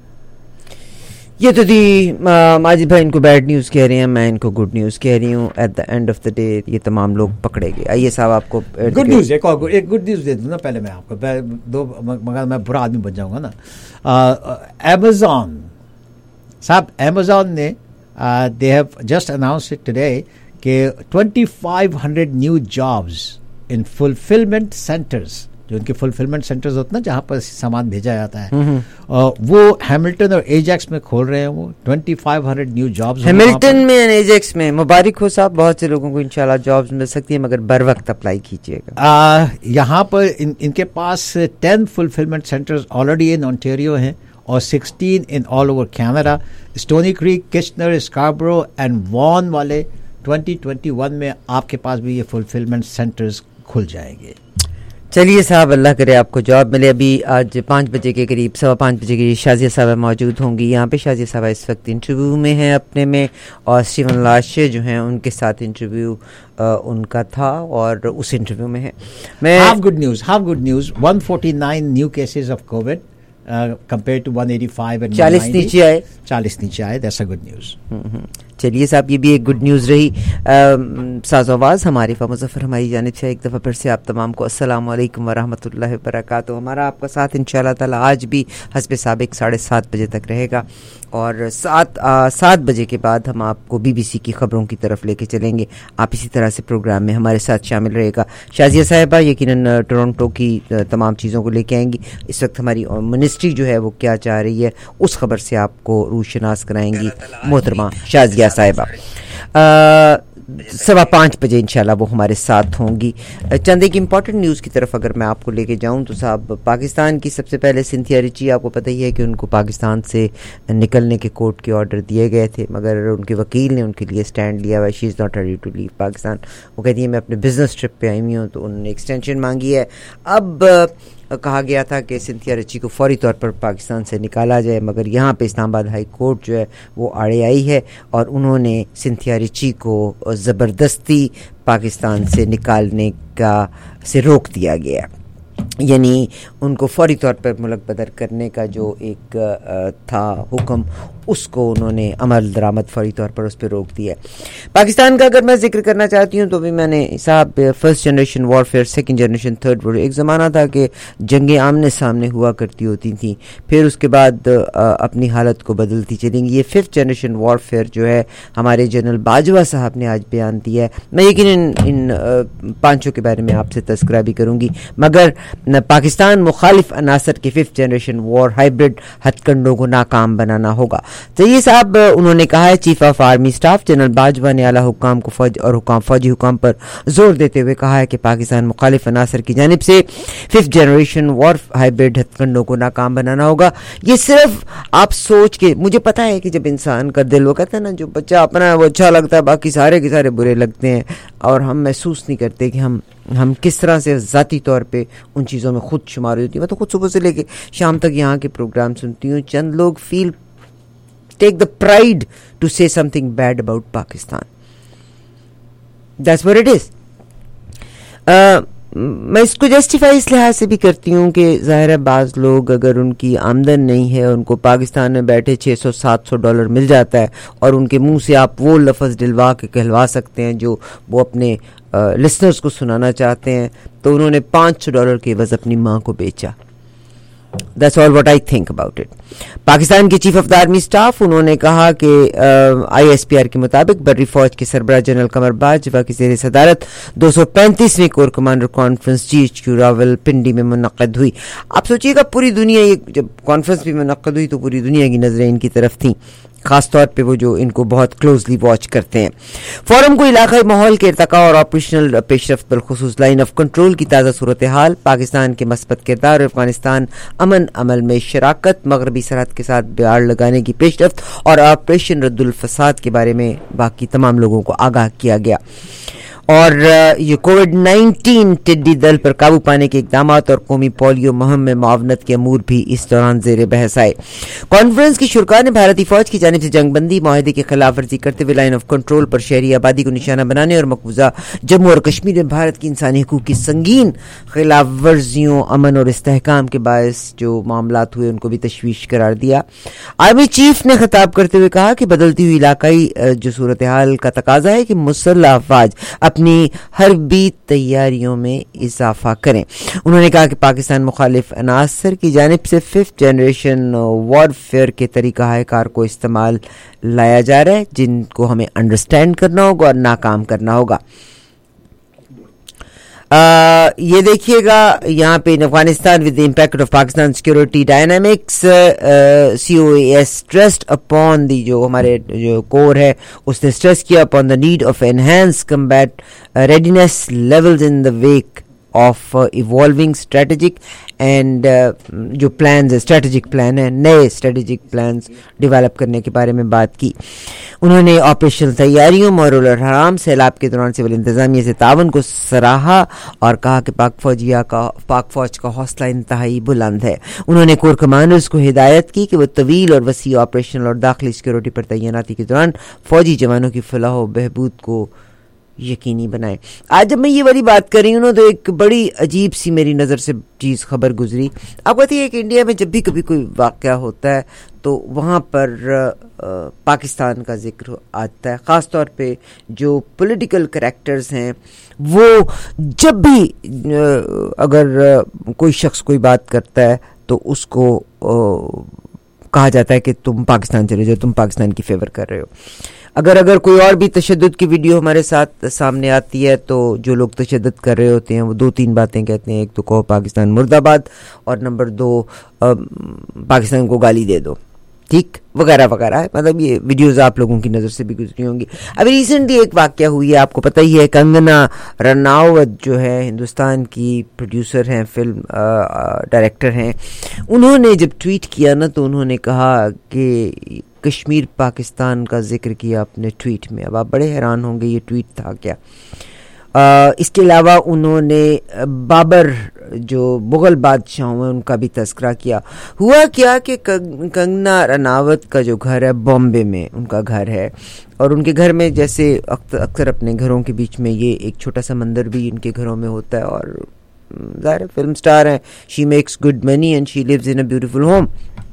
یہ تو دی ماجد بھائی ان کو بیڈ نیوز کہہ رہے ہیں, میں ان کو گڈ نیوز کہہ رہی ہوں. At the end of the day یہ تمام لوگ پکڑے گئے. آئیے صاحب آپ کو گڈ نیوز, ایک اور ایک گڈ نیوز دے دوں نا پہلے میں آپ کو, دو مگر میں برا آدمی بن جاؤں گا نا. امیزون صاحب, امیزون نے Uh, they have just announced it today کہ twenty-five hundred new jobs in fulfillment centers, جو ان کے fulfillment centers ہوتے ہیں جہاں پر سامان بھیجا جاتا ہے, uh, وہ ہیملٹن اور ایجیکس میں کھول رہے ہیں. وہ twenty-five hundred new jobs Hamilton میں اور ایجیکس میں. مبارک ہو صاحب, بہت سے لوگوں کو انشاءاللہ جابز مل سکتی ہے, مگر بر وقت اپلائی کیجیے گا. uh, یہاں پر ان, ان کے پاس ten fulfillment centers already in Ontario ہیں, اور sixteen in all over Canada. Stoney Creek, Kitchener, Scarborough and Vaughan والے ट्वेंटी ट्वेंटी वन में आपके पास भी ये फुलफिलमेंट सेंटर्स खुल जाएंगे. چلیے صاحب اللہ کرے آپ کو جاب ملے. ابھی آج پانچ بجے کے قریب سوا پانچ بجے کے قریب شازیہ صاحبہ موجود ہوں گی یہاں پہ. شازیہ صاحبہ اس وقت انٹرویو میں ہیں اپنے میں, اور اسٹیون لاشے جو ہیں ان کے ساتھ انٹرویو ان کا تھا اور اس انٹرویو میں ہے. میں half good news half good news one forty nine new cases of covid compare to one eighty five and چالیس نیچے آئے چالیس نیچے آئے. That's a good news. چلیے صاحب یہ بھی ایک گڈ نیوز رہی. ساز آواز ہماری فا مظفر ہماری جانب سے ایک دفعہ پھر سے آپ تمام کو السلام علیکم ورحمۃ اللہ وبرکاتہ. ہمارا آپ کا ساتھ انشاءاللہ تعالی آج بھی حسب سابق ساڑھے سات بجے تک رہے گا, اور سات سات بجے کے بعد ہم آپ کو بی بی سی کی خبروں کی طرف لے کے چلیں گے. آپ اسی طرح سے پروگرام میں ہمارے ساتھ شامل رہے گا. شازیہ صاحبہ یقیناً ٹورنٹو کی تمام چیزوں کو لے کے آئیں گی. اس وقت ہماری منسٹری جو ہے وہ کیا چاہ رہی ہے اس خبر سے آپ کو روشناس کرائیں گی محترمہ شازیہ صاحبہ. سوا پانچ بجے انشاءاللہ وہ ہمارے ساتھ ہوں گی. چند ایک امپورٹنٹ نیوز کی طرف اگر میں آپ کو لے کے جاؤں تو صاحب پاکستان کی سب سے پہلے سنتھیا ریچی, آپ کو پتہ ہی ہے کہ ان کو پاکستان سے نکلنے کے کورٹ کے آرڈر دیے گئے تھے, مگر ان کے وکیل نے ان کے لیے اسٹینڈ لیا ہوا. She is not ready to leave Pakistan. وہ کہتی ہے میں اپنے بزنس ٹرپ پہ آئی ہوئی ہوں, تو انہوں نے ایکسٹینشن مانگی ہے. اب کہا گیا تھا کہ سنتھیا ریچی کو فوری طور پر پاکستان سے نکالا جائے, مگر یہاں پہ اسلام آباد ہائی کورٹ جو ہے وہ آڑے آئی ہے اور انہوں نے سنتھیا ریچی کو زبردستی پاکستان سے نکالنے کا سے روک دیا گیا. یعنی ان کو فوری طور پر ملک بدر کرنے کا جو ایک تھا حکم, اس کو انہوں نے عمل درآمد فوری طور پر اس پہ روک دیا. پاکستان کا اگر میں ذکر کرنا چاہتی ہوں تو بھی میں نے صاحب first generation warfare, second generation, third war, ایک زمانہ تھا کہ جنگیں آمنے سامنے ہوا کرتی ہوتی تھیں, پھر اس کے بعد اپنی حالت کو بدلتی چلیں گی. یہ ففتھ جنریشن وار فیئر جو ہے ہمارے جنرل باجوہ صاحب نے آج بیان دیا ہے. میں یقیناً ان پانچوں کے بارے میں آپ سے تذکرہ بھی کروں گی, مگر پاکستان مخالف عناصر کے ففتھ جنریشن وار ہائیبرڈ ہتھ کنڈوں کو ناکام بنانا ہوگا. تو یہ صاحب انہوں نے کہا ہے, chief of army staff general Bajwa نے اعلیٰ حکام کو فوج اور حکام فوجی حکام پر زور دیتے ہوئے کہا ہے کہ پاکستان مخالف عناصر کی جانب سے ففتھ جنریشن وار ہائیبرڈ ہتھ کنڈوں کو ناکام بنانا ہوگا. یہ صرف آپ سوچ کے, مجھے پتا ہے کہ جب انسان کا دل, وہ کہتا ہے نا جو بچہ اپنا وہ اچھا لگتا ہے باقی سارے کے سارے برے لگتے ہیں, اور ہم محسوس نہیں کرتے کہ ہم ہم کس طرح سے ذاتی طور پہ ان چیزوں میں خود شمار ہوتی ہے. میں تو خود صبح سے لے کے شام تک یہاں کے پروگرام سنتی ہوں. چند لوگ فیل ٹیک دا pride to say something bad about Pakistan. That's what it is. میں اس کو جسٹیفائی اس لحاظ سے بھی کرتی ہوں کہ ظاہر ہے بعض لوگ اگر ان کی آمدن نہیں ہے, ان کو پاکستان میں بیٹھے چھ سو سات سو ڈالر مل جاتا ہے, اور ان کے منہ سے آپ وہ لفظ ڈلوا کے کہلوا سکتے ہیں جو وہ اپنے لسنرز کو سنانا چاہتے ہیں, تو انہوں نے پانچ سو ڈالر کے عوض اپنی ماں کو بیچا. That's all what I think about it. Pakistan کے chief of the army staff انہوں نے کہا کہ آئی ایس پی آر کے مطابق بری فوج کے سربراہ جنرل قمر باجوہ کی زیر صدارت دو سو پینتیسویں corps commander conference G H Q Rawalpindi میں منعقد ہوئی. آپ سوچیے گا پوری دنیا, یہ جب کانفرنس بھی منعقد ہوئی تو پوری دنیا کی نظریں ان کی طرف تھیں, خاص طور پہ وہ جو ان کو بہت کلوزلی واچ کرتے ہیں. فورم کو علاقائی ماحول کے ارتقاء اور آپریشنل پیش رفت بالخصوص لائن آف کنٹرول کی تازہ صورتحال, پاکستان کے مثبت کردار اور افغانستان امن عمل میں شراکت, مغربی سرحد کے ساتھ بیاڑ لگانے کی پیش رفت اور آپریشن رد الفساد کے بارے میں باقی تمام لوگوں کو آگاہ کیا گیا. اور یہ کووڈ نائنٹین ٹڈی دل پر قابو پانے کے اقدامات اور قومی پولیو مہم میں معاونت کے امور بھی اس دوران زیر بحث آئے. کانفرنس کی شرکاء نے بھارتی فوج کی جانب سے جنگ بندی معاہدے کی خلاف ورزی کرتے ہوئے لائن آف کنٹرول پر شہری آبادی کو نشانہ بنانے اور مقبوضہ جموں اور کشمیر میں بھارت کی انسانی حقوق کی سنگین خلاف ورزیوں, امن اور استحکام کے باعث جو معاملات ہوئے ان کو بھی تشویش قرار دیا. آرمی چیف نے خطاب کرتے ہوئے کہا کہ بدلتی ہوئی علاقائی جو صورتحال کا تقاضا ہے کہ مسلح افواج اپنی حربی تیاریوں میں اضافہ کریں. انہوں نے کہا کہ پاکستان مخالف عناصر کی جانب سے ففتھ جنریشن وار فیئر کے طریقہ کار کو استعمال لایا جا رہا ہے, جن کو ہمیں انڈرسٹینڈ کرنا ہوگا اور ناکام کرنا ہوگا. Uh, یہ دیکھیے گا یہاں پہ Afghanistan with impact of Pakistan security dynamics, C O A S stressed upon the, جو ہمارے جو کور ہے اس نے اسٹریس کیا upon the need of enhance combat readiness levels in the wake of evolving strategic and जो प्लान्स है, स्ट्रेटेजिक प्लान है, नए स्ट्रेटेजिक प्लान्स डेवलप करने के बारे में बात की। उन्होंने ऑपरेशनल तैयारियों, मौरुल हराम सैलाब के दौरान सिविल इंतजामिया से तावन को सराहा और कहा कि पाक फौजिया का पाक फौज का हौसला इंतहाई बुलंद है। उन्होंने कोर कमांडर्स को हिदायत की कि वो तवील और वसी ऑपरेशनल और दाखिली सिक्योरिटी पर तैनाती के दौरान फौजी जवानों की फलाह व बहबूद को यकीनी बनाए। आज जब मैं ये वाली बात कर रही हूँ ना, तो एक बड़ी अजीब सी मेरी नज़र से चीज़ खबर गुजरी। आपको पता है कि इंडिया में जब भी कभी कोई वाक़या होता है तो वहाँ पर आ, पाकिस्तान का जिक्र आता है। ख़ास तौर पे जो पॉलिटिकल करैक्टर्स हैं वो जब भी आ, अगर आ, कोई शख्स कोई बात करता है तो उसको आ, कहा जाता है कि तुम पाकिस्तान चले जाओ, तुम पाकिस्तान की फेवर कर रहे हो। अगर अगर कोई और भी तशद्दुद की वीडियो हमारे साथ सामने आती है तो जो लोग तशद्दुद कर रहे होते हैं वो दो तीन बातें कहते हैं। एक तो कहो पाकिस्तान मुर्दाबाद, और नंबर दो पाकिस्तान को गाली दे दो, ठीक, वगैरह वगैरह। मतलब ये वीडियोस आप लोगों की नज़र से भी गुजरी होंगी। अभी रिसेंटली एक वाक़या हुई है, आपको पता ही है, कंगना रनावत जो है हिंदुस्तान की प्रोड्यूसर हैं, फिल्म डायरेक्टर हैं, उन्होंने जब ट्वीट किया ना तो उन्होंने कहा कि कश्मीर पाकिस्तान का जिक्र किया अपने ट्वीट में। अब आप बड़े हैरान होंगे ये ट्वीट था क्या। आ, इसके अलावा उन्होंने बाबर जो मुग़ल बादशाहों हैं उनका भी तज़किरा किया। हुआ क्या कि कंगना रनावत का जो घर है बॉम्बे में उनका घर है, और उनके घर में जैसे अक्सर अपने घरों के बीच में ये एक छोटा सा मंदिर भी इनके घरों में होता है, और ज़ाहिर फिल्म स्टार हैं, she makes good money and she lives in a beautiful home.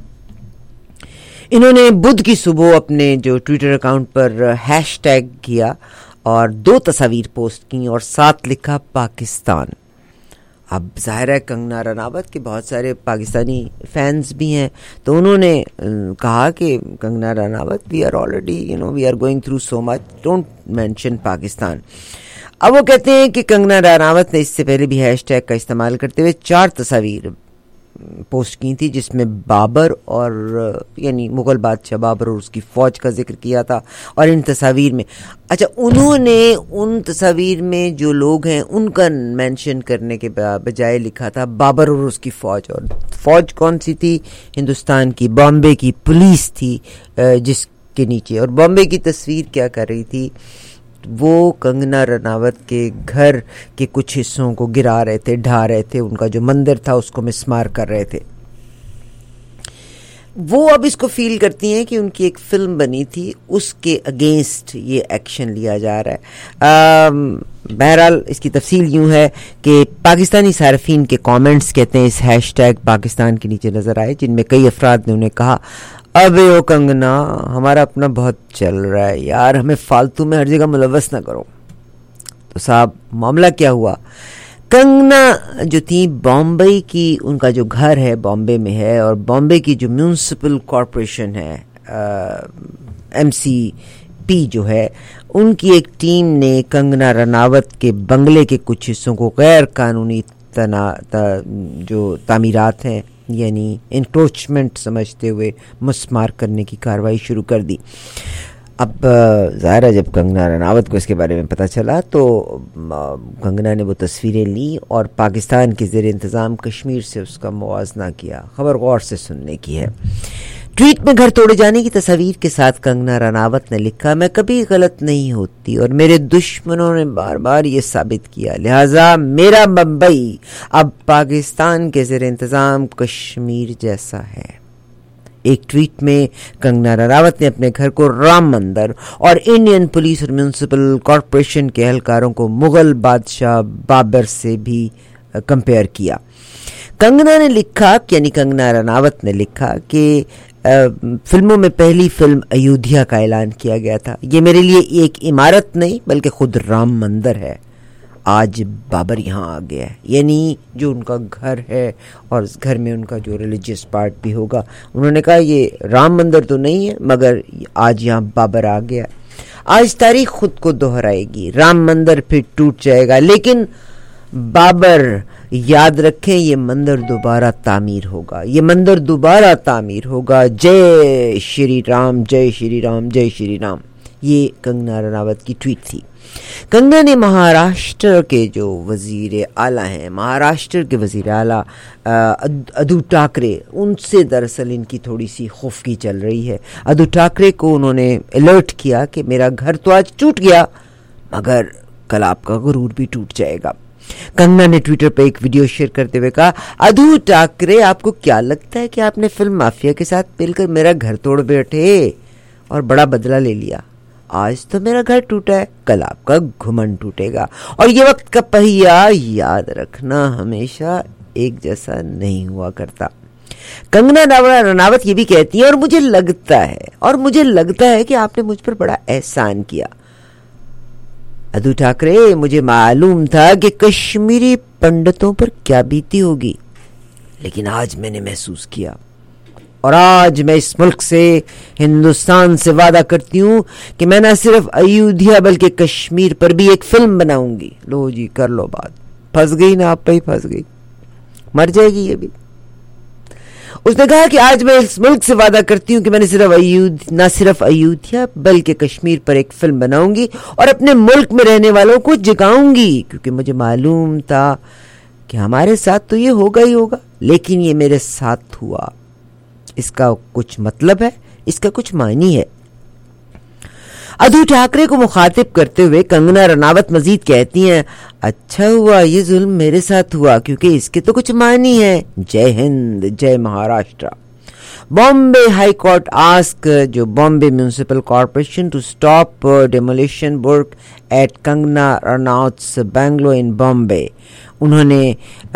इन्होंने बुध की सुबह अपने जो ट्विटर अकाउंट पर हैशटैग किया और दो तस्वीर पोस्ट की और साथ लिखा पाकिस्तान। अब जाहिर है कंगना रनावत के बहुत सारे पाकिस्तानी फैंस भी हैं, तो उन्होंने कहा कि Kangana Ranaut, we are already you know we are going through so much, don't mention Pakistan. अब वो कहते हैं कि कंगना रनावत ने इससे पहले भी हैशटैग का इस्तेमाल करते हुए चार तस्वीर पोस्ट की थी, जिसमें बाबर और यानी मुग़ल बादशाह बाबर और उसकी फ़ौज का जिक्र किया था। और इन तस्वीर में अच्छा उन्होंने उन तस्वीर में जो लोग हैं उनका मेंशन करने के बजाय लिखा था बाबर और उसकी फ़ौज। और फ़ौज कौन सी थी? हिंदुस्तान की बॉम्बे की पुलिस थी जिसके नीचे। और बॉम्बे की तस्वीर क्या कर रही थी? वो कंगना रनावत के घर के कुछ हिस्सों को गिरा रहे थे, ढा रहे थे, उनका जो मंदिर था उसको मिसमार कर रहे थे। वो अब इसको फील करती हैं कि उनकी एक फिल्म बनी थी उसके अगेंस्ट ये एक्शन लिया जा रहा है। बहरहाल इसकी तफसील यूं है कि पाकिस्तानी सार्फिन के कमेंट्स कहते हैं इस हैशटैग पाकिस्तान के नीचे नजर आए, जिनमें कई अफराद ने उन्हें कहा, अबे ओ कंगना, हमारा अपना बहुत चल रहा है यार, हमें फालतू में हर जगह मुलव्वस ना करो। तो साहब मामला क्या हुआ? कंगना जो थी बॉम्बे की, उनका जो घर है बॉम्बे में है, और बॉम्बे की जो म्यूनिसिपल कॉरपोरेशन है एम सी पी जो है, उनकी एक टीम ने कंगना रनावत के बंगले के कुछ हिस्सों को गैर कानूनी तना ता, जो तामीरात हैं यानी इंक्रोचमेंट समझते हुए मस्मार करने की कार्रवाई शुरू कर दी। अब ज़ाहिर है जब कंगना रनावत को इसके बारे में पता चला तो कंगना ने वो तस्वीरें ली और पाकिस्तान के ज़ेर इंतज़ाम कश्मीर से उसका मुवाजना किया। खबर गौर से सुनने की है। ट्वीट में घर तोड़े जाने की तस्वीर के साथ कंगना रनावत ने लिखा, मैं कभी गलत नहीं होती और मेरे दुश्मनों ने बार बार ये साबित किया, लिहाजा मेरा बम्बई अब पाकिस्तान के ज़ेर इंतज़ाम कश्मीर जैसा है। एक ट्वीट में कंगना रनावत ने अपने घर को राम मंदिर और इंडियन पुलिस और म्यूनिसिपल कॉरपोरेशन के एहलकारों को मुगल बादशाह बाबर से भी कंपेयर किया। कंगना ने लिखा, यानी कंगना रनावत ने लिखा कि फिल्मों में पहली फिल्म अयोध्या का ऐलान किया गया था। ये मेरे लिए एक इमारत नहीं बल्कि खुद राम मंदिर है। आज बाबर यहाँ आ गया है, यानी जो उनका घर है और इस घर में उनका जो रिलीजियस पार्ट भी होगा। उन्होंने कहा ये राम मंदिर तो नहीं है मगर आज यहाँ बाबर आ गया। आज तारीख खुद को दोहराएगी, राम मंदिर फिर टूट जाएगा लेकिन बाबर याद रखें ये मंदिर दोबारा तामीर होगा, ये मंदिर दोबारा तामीर होगा। जय श्री राम, जय श्री राम, जय श्री राम। ये कंगना रनावत की ट्वीट थी। کنگنا نے مہاراشٹر کے جو وزیر اعلیٰ ہیں، مہاراشٹر کے وزیر اعلیٰ ادھو ٹھاکرے، ان سے دراصل ان کی تھوڑی سی خوفگی چل رہی ہے. ادھو ٹھاکرے کو انہوں نے الرٹ کیا کہ میرا گھر تو آج ٹوٹ گیا مگر کل آپ کا غرور بھی ٹوٹ جائے گا. کنگنا نے ٹویٹر پہ ایک ویڈیو شیئر کرتے ہوئے کہا، ادھو ٹھاکرے آپ کو کیا لگتا ہے کہ آپ نے فلم مافیا کے ساتھ مل کر میرا گھر توڑ بیٹھے اور بڑا بدلہ لے لیا؟ آج تو میرا گھر ٹوٹا ہے، کل آپ کا گھمنڈ ٹوٹے گا، اور یہ وقت کا پہیا یاد رکھنا ہمیشہ ایک جیسا نہیں ہوا کرتا. کنگنا رناوت یہ بھی کہتی ہیں، اور مجھے لگتا ہے اور مجھے لگتا ہے کہ آپ نے مجھ پر بڑا احسان کیا. ادھو ٹھاکرے، مجھے معلوم تھا کہ کشمیری پنڈتوں پر کیا بیتی ہوگی، لیکن آج میں نے محسوس کیا، اور آج میں اس ملک سے، ہندوستان سے وعدہ کرتی ہوں کہ میں نہ صرف ایودھیا بلکہ کشمیر پر بھی ایک فلم بناؤں گی. لو جی کر لو بات، پھنس گئی نا، آپ پہ ہی پھنس گئی، مر جائے گی یہ بھی. اس نے کہا کہ آج میں اس ملک سے وعدہ کرتی ہوں کہ میں نے صرف ایودھ نہ صرف ایودھیا بلکہ کشمیر پر ایک فلم بناؤں گی اور اپنے ملک میں رہنے والوں کو جگاؤں گی، کیونکہ مجھے معلوم تھا کہ ہمارے ساتھ تو یہ ہوگا ہی ہوگا، لیکن یہ میرے ساتھ ہوا، اس کا کچھ مطلب ہے، اس کا کچھ معنی ہے. ادھو ٹھاکرے کو مخاطب کرتے ہوئے کنگنا رناوت مزید کہتی ہیں، اچھا ہوا یہ ظلم میرے ساتھ ہوا کیونکہ اس کے تو کچھ معنی ہے. جے ہند، جے Maharashtra. Bombay High Court ask جو Bombay municipal corporation to stop demolition work at Kangana Ranaut's bungalow in Bombay. انہوں نے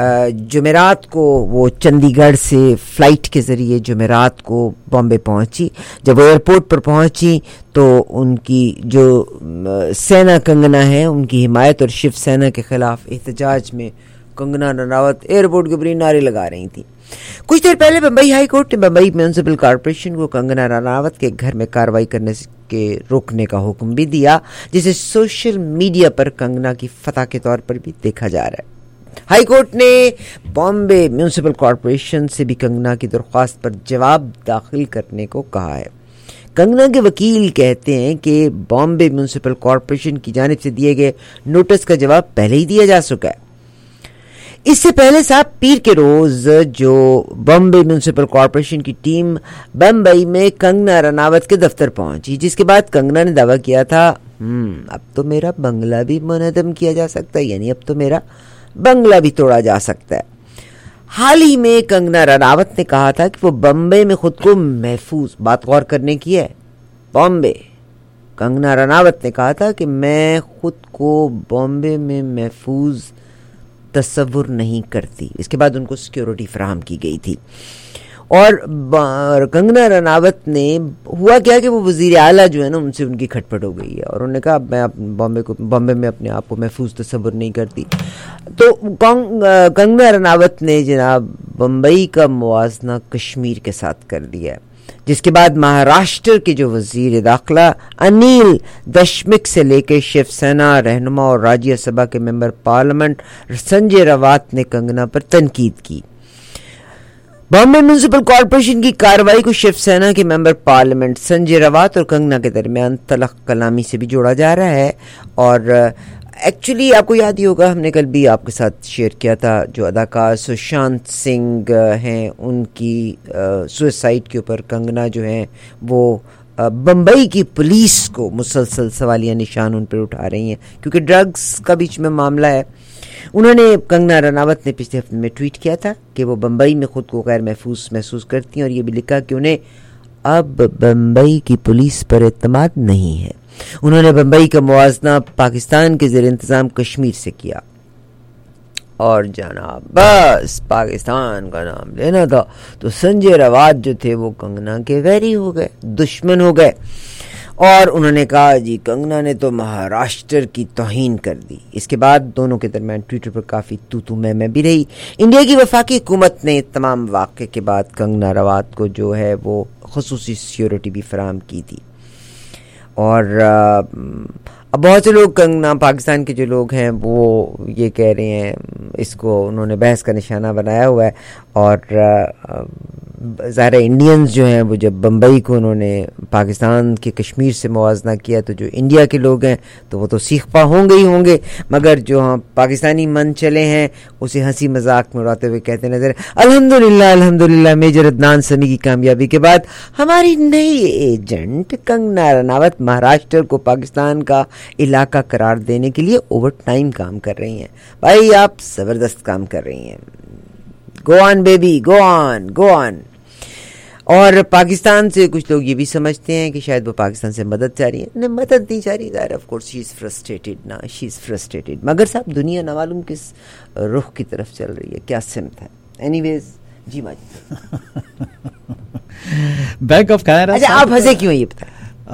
جمعرات کو وہ چندی گڑھ سے فلائٹ کے ذریعے جمعرات کو بامبے پہنچی. جب وہ ایئرپورٹ پر پہنچی تو ان کی جو سینا کنگنا ہے، ان کی حمایت اور شیو سینا کے خلاف احتجاج میں کنگنا رناوت ایئرپورٹ کے اوپر نعرے لگا رہی تھیں. کچھ دیر پہلے بمبئی ہائی کورٹ نے بمبئی میونسپل کارپوریشن کو کنگنا رناوت کے گھر میں کارروائی کرنے کے روکنے کا حکم بھی دیا، جسے سوشل میڈیا پر کنگنا کی فتح کے طور پر بھی دیکھا جا رہا ہے. ہائی کورٹ نے بامبے میونسپل کارپوریشن سے بھی کنگنا کی درخواست پر جواب داخل کرنے کو کہا ہے. کنگنا کے وکیل کہتے ہیں کہ بامبے میونسپل کارپوریشن کی جانب سے دیے گئے نوٹس کا جواب پہلے ہی دیا جا چکا ہے. اس سے پہلے صاحب پیر کے روز جو بامبے میونسپل کارپوریشن کی ٹیم بمبئی میں کنگنا رناوت کے دفتر پہنچی، جس کے بعد کنگنا نے دعویٰ کیا تھا ہم اب تو میرا بنگلہ بھی منہدم کیا جا سکتا ہے، یعنی اب تو میرا بنگلہ بھی توڑا جا سکتا ہے. حال ہی میں کنگنا رناوت نے کہا تھا کہ وہ بمبے میں خود کو محفوظ، بات غور کرنے کی ہے، بامبے کنگنا رناوت نے کہا تھا کہ میں خود کو بامبے میں محفوظ تصور نہیں کرتی. اس کے بعد ان کو سیکیورٹی فراہم کی گئی تھی. اور کنگنا رناوت نے ہوا کیا کہ وہ وزیر اعلیٰ جو ہے نا، ان سے ان کی کھٹپٹ ہو گئی ہے، اور انہوں نے کہا میں بامبے کو بامبے میں اپنے آپ کو محفوظ تصور نہیں کرتی. تو کنگنا رناوت نے جناب بمبئی کا موازنہ کشمیر کے ساتھ کر دیا ہے، جس کے بعد مہاراشٹر کے جو وزیر داخلہ انیل دشمک سے لے کے شیو سینا رہنما اور راجیہ سبھا کے ممبر پارلیمنٹ سنجے راوت نے کنگنا پر تنقید کی. بامبے میونسپل کارپوریشن کی کارروائی کو شیو سینا کے ممبر پارلیمنٹ سنجے راوت اور کنگنا کے درمیان تلخ کلامی سے بھی جوڑا جا رہا ہے. اور ایکچولی آپ کو یاد ہی ہوگا، ہم نے کل بھی آپ کے ساتھ شیئر کیا تھا، جو اداکار سشانت سنگھ ہیں ان کی سوئسائڈ کے اوپر کنگنا جو ہیں وہ بمبئی کی پولیس کو مسلسل سوالیہ نشان ان پر اٹھا رہی ہیں، کیونکہ ڈرگز کا بیچ میں معاملہ ہے. انہوں نے کنگنا رناوت نے پچھلے ہفتے میں ٹویٹ کیا تھا کہ وہ بمبئی میں خود کو غیر محفوظ محسوس کرتی ہیں، اور یہ بھی لکھا کہ انہیں اب بمبئی کی پولیس پر اعتماد نہیں ہے. انہوں نے بمبئی کا موازنہ پاکستان کے زیر انتظام کشمیر سے کیا، اور جناب بس پاکستان کا نام لینا تھا تو سنجے راوت جو تھے وہ کنگنا کے ویری ہو گئے، دشمن ہو گئے، اور انہوں نے کہا جی کنگنا نے تو مہاراشٹر کی توہین کر دی. اس کے بعد دونوں کے درمیان ٹویٹر پر کافی تو تو میں میں بھی رہی. انڈیا کی وفاقی حکومت نے تمام واقعے کے بعد کنگنا رناوت کو جو ہے وہ خصوصی سیکیورٹی بھی فراہم کی تھی. اور اب بہت سے لوگ کنگنا پاکستان کے جو لوگ ہیں وہ یہ کہہ رہے ہیں، اس کو انہوں نے بحث کا نشانہ بنایا ہوا ہے، اور ظاہر انڈینز جو ہیں وہ جب بمبئی کو انہوں نے پاکستان کے کشمیر سے موازنہ کیا تو جو انڈیا کے لوگ ہیں تو وہ تو سیخ پا ہوں گے ہی ہوں گے، مگر جو ہاں پاکستانی من چلے ہیں اسے ہنسی مذاق میں اڑاتے ہوئے کہتے نظر الحمدللہ الحمدللہ میجر عدنان سمی کی کامیابی کے بعد ہماری نئی ایجنٹ کنگنا رناوت مہاراشٹر کو پاکستان کا علاقہ قرار دینے کے لیے اوور ٹائم کام کر رہی ہیں. بھائی آپ زبردست کام کر رہی ہیں. Go on baby, go on go on. اور پاکستان سے کچھ لوگ یہ بھی سمجھتے ہیں کہ شاید وہ پاکستان سے مدد چاہ رہی ہیں. نہیں، مدد نہیں چاہ رہی. ظاہر of course she is frustrated نا، شی از فرسٹریٹڈ. مگر صاحب دنیا نہ معلوم کس رخ کی طرف چل رہی ہے، کیا سمت ہے. اینی ویز جی ماجد بینک آف کینیڈا. اچھا آپ ہنسے کیوں یہ بتائیں؟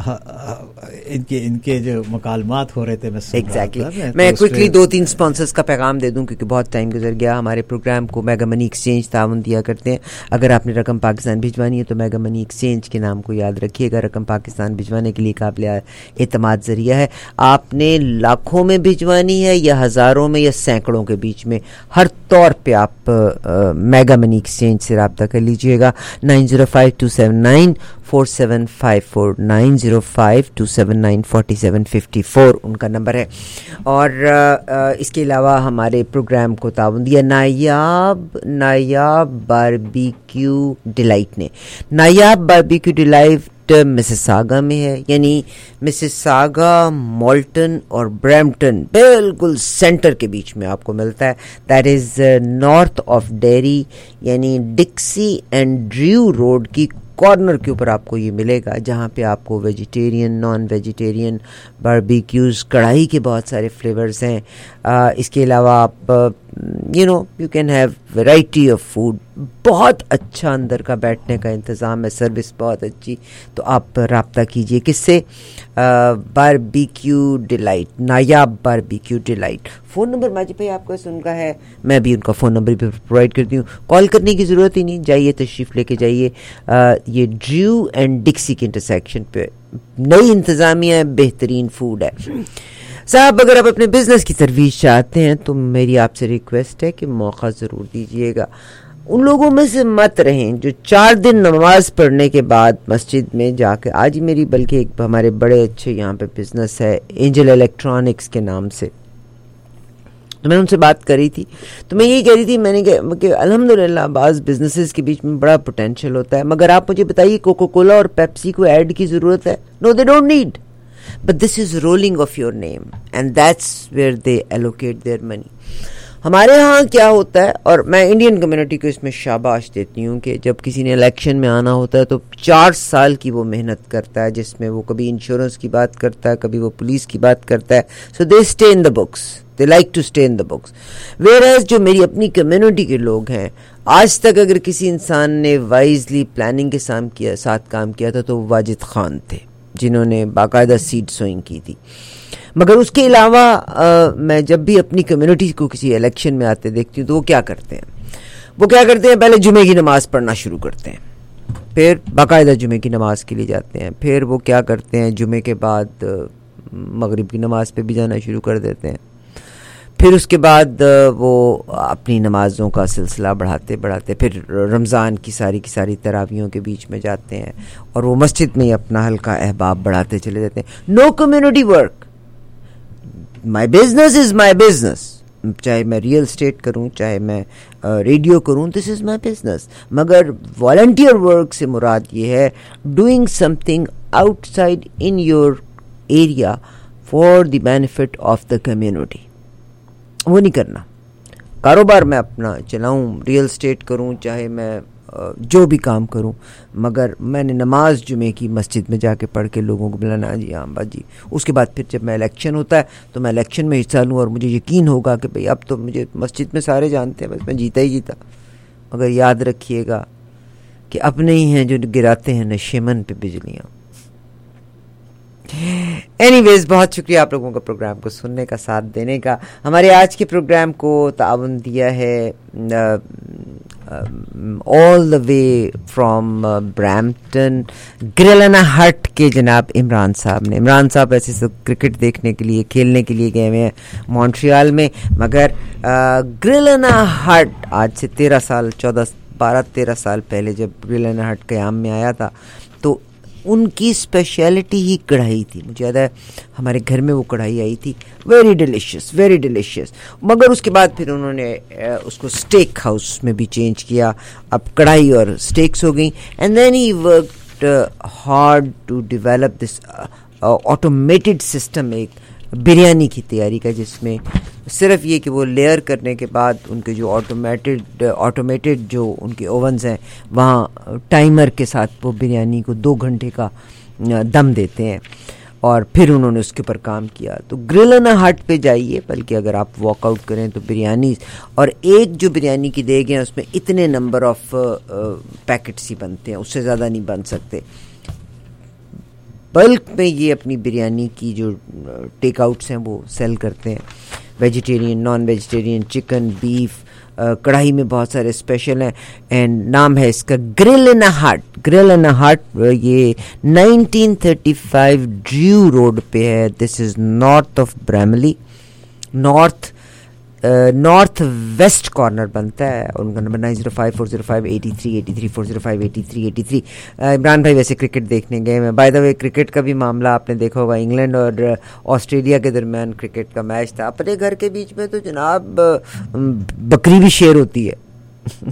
ان کے ان کے جو مکالمات ہو رہے تھے میں ایگزیکٹلی میں کوئکلی دو تین اسپانسرز کا پیغام دے دوں کیونکہ بہت ٹائم گزر گیا. ہمارے پروگرام کو میگا منی ایکسچینج تعاون دیا کرتے ہیں. اگر آپ نے رقم پاکستان بھجوانی ہے تو میگا منی ایکسچینج کے نام کو یاد رکھیے گا. رقم پاکستان بھجوانے کے لیے قابل اعتماد ذریعہ ہے. آپ نے لاکھوں میں بھجوانی ہے یا ہزاروں میں یا سینکڑوں کے بیچ میں، ہر طور پہ آپ میگا منی ایکسچینج سے رابطہ کر لیجیے گا. Nine zero five two seven nine four seven five four nine zero five two seven nine forty seven fifty four ان کا نمبر ہے. اور اس کے علاوہ ہمارے پروگرام کو تعاون دیا نایاب نایاب باربیکیو ڈیلائٹ نے. نایاب باربیکیو ڈیلائٹ مسیساگا میں ہے، یعنی مسیساگا، مولٹن اور برمپٹن بالکل سینٹر کے بیچ میں آپ کو ملتا ہے. That is north of Derry, یعنی ڈکسی اینڈ ڈریو روڈ کی کارنر کے اوپر آپ کو یہ ملے گا، جہاں پہ آپ کو ویجیٹیرین، نان ویجیٹیرین باربیکیوز، کڑھائی کے بہت سارے فلیورز ہیں. اس کے علاوہ آپ you know you can have variety of food. بہت اچھا اندر کا بیٹھنے کا انتظام ہے، سروس بہت اچھی. تو آپ رابطہ کیجئے کس سے؟ Barbecue delight, Nayab barbecue delight. Phone number Majid بھائی آپ کو سن کا ہے، میں بھی ان کا فون نمبر بھی پرووائڈ کرتی ہوں. کال کرنے کی ضرورت ہی نہیں، جائیے تشریف لے کے جائیے. یہ ڈریو اینڈ ڈکسی کے انٹرسیکشن پہ نئی انتظامیہ ہے، بہترین فوڈ ہے. صاحب اگر آپ اپنے بزنس کی ترویج چاہتے ہیں تو میری آپ سے ریکویسٹ ہے کہ موقع ضرور دیجیے گا. ان لوگوں میں سے مت رہیں جو چار دن نماز پڑھنے کے بعد مسجد میں جا کے، آج ہی میری بلکہ ایک ہمارے بڑے اچھے یہاں پہ بزنس ہے اینجل الیکٹرانکس کے نام سے، تو میں ان سے بات کری تھی تو میں یہی کہہ رہی تھی، میں نے کہ الحمدللہ بعض بزنسز کے بیچ میں بڑا پوٹینشیل ہوتا ہے، مگر آپ مجھے بتائیے کوکو کولا اور پیپسی کو ایڈ کی ضرورت ہے؟ No they don't need. But this is rolling of your name and that's where they allocate their money. ہمارے ہاں کیا ہوتا ہے، اور میں انڈین کمیونٹی کو اس میں شاباش دیتی ہوں کہ جب کسی نے الیکشن میں آنا ہوتا ہے تو چار سال کی وہ محنت کرتا ہے، جس میں وہ کبھی انشورنس کی بات کرتا ہے، کبھی وہ پولیس کی بات کرتا ہے. So they stay in the box, they like to stay in the box. Whereas جو میری اپنی کمیونٹی کے لوگ ہیں، آج تک اگر کسی انسان نے وائزلی پلاننگ کے ساتھ کام کیا تھا تو واجد خان تھے، جنہوں نے باقاعدہ سیڈ سوئنگ کی تھی. مگر اس کے علاوہ آ, میں جب بھی اپنی کمیونٹی کو کسی الیکشن میں آتے دیکھتی ہوں تو وہ کیا کرتے ہیں وہ کیا کرتے ہیں پہلے جمعے کی نماز پڑھنا شروع کرتے ہیں، پھر باقاعدہ جمعے کی نماز کے لیے جاتے ہیں، پھر وہ کیا کرتے ہیں جمعے کے بعد مغرب کی نماز پہ بھی جانا شروع کر دیتے ہیں، پھر اس کے بعد وہ اپنی نمازوں کا سلسلہ بڑھاتے بڑھاتے پھر رمضان کی ساری کی ساری تراویحوں کے بیچ میں جاتے ہیں اور وہ مسجد میں اپنا ہلکا احباب بڑھاتے چلے جاتے ہیں. No community work. My business is my business. چاہے میں ریئل اسٹیٹ کروں، چاہے میں ریڈیو کروں، دس از مائی بزنس. مگر والنٹیئر ورک سے مراد یہ ہے doing something outside in your area for the benefit of the community. وہ نہیں کرنا. کاروبار میں اپنا چلاؤں، ریئل اسٹیٹ کروں، چاہے میں جو بھی کام کروں، مگر میں نے نماز جمعے کی مسجد میں جا کے پڑھ کے لوگوں کو بلانا جی ہاں باجی. اس کے بعد پھر جب میں الیکشن ہوتا ہے تو میں الیکشن میں حصہ لوں اور مجھے یقین ہوگا کہ بھئی اب تو مجھے مسجد میں سارے جانتے ہیں، بس میں جیتا ہی جیتا. مگر یاد رکھیے گا کہ اپنے ہی ہیں جو گراتے ہیں نشیمن پہ بجلیاں. اینی ویز بہت شکریہ آپ لوگوں کا پروگرام کو سننے کا، ساتھ دینے کا. ہمارے آج کے پروگرام کو تعاون دیا ہے آل دا وے فرام برامپٹن گریلنا ہٹ کے جناب عمران صاحب نے. عمران صاحب ایسے سب کرکٹ دیکھنے کے لیے، کھیلنے کے لیے گئے ہوئے ہیں مونٹریال میں، مگر گریلنا ہٹ آج سے تیرہ سال چودہ بارہ تیرہ سال پہلے جب گرل اینڈ ہٹ قیام میں آیا تھا تو ان کی اسپیشلٹی ہی کڑھائی تھی. مجھے یاد ہے ہمارے گھر میں وہ کڑھائی آئی تھی, ویری ڈیلیشیس ویری ڈیلیشیس. مگر اس کے بعد پھر انہوں نے اس کو اسٹیک ہاؤس میں بھی چینج کیا, اب کڑھائی اور اسٹیکس ہو گئیں. And then he worked hard to develop this automated system ایک بریانی کی تیاری کا, جس میں صرف یہ کہ وہ لیئر کرنے کے بعد ان کے جو آٹومیٹڈ آٹومیٹڈ جو ان کے اوونز ہیں وہاں ٹائمر کے ساتھ وہ بریانی کو دو گھنٹے کا دم دیتے ہیں, اور پھر انہوں نے اس کے اوپر کام کیا. تو گرل اینڈ ہٹ پہ جائیے, بلکہ اگر آپ واک آؤٹ کریں تو بریانی, اور ایک جو بریانی کی دیگ ہے اس میں اتنے نمبر آف پیکٹس ہی بنتے ہیں, اس سے زیادہ نہیں بن سکتے. بلک میں یہ اپنی بریانی کی جو ٹیک آؤٹس ہیں وہ سیل کرتے ہیں, vegetarian, non vegetarian, chicken, beef, karahi میں بہت سارے اسپیشل ہیں. اینڈ نام ہے اس کا grill and hut. Grill and hut یہ nineteen thirty five Derry Road پہ ہے. This is north of Bramalea, north north west corner بنتا ہے. ان کا نمبر nine zero five four zero five eighty three eighty three four zero five eighty three eighty three. Imran بھائی ویسے cricket دیکھنے گئے ہیں. بائی دا وے کرکٹ کا بھی معاملہ آپ نے دیکھا ہوگا, انگلینڈ اور آسٹریلیا کے درمیان کرکٹ کا میچ تھا. اپنے گھر کے بیچ میں تو جناب بکری بھی شیر ہوتی ہے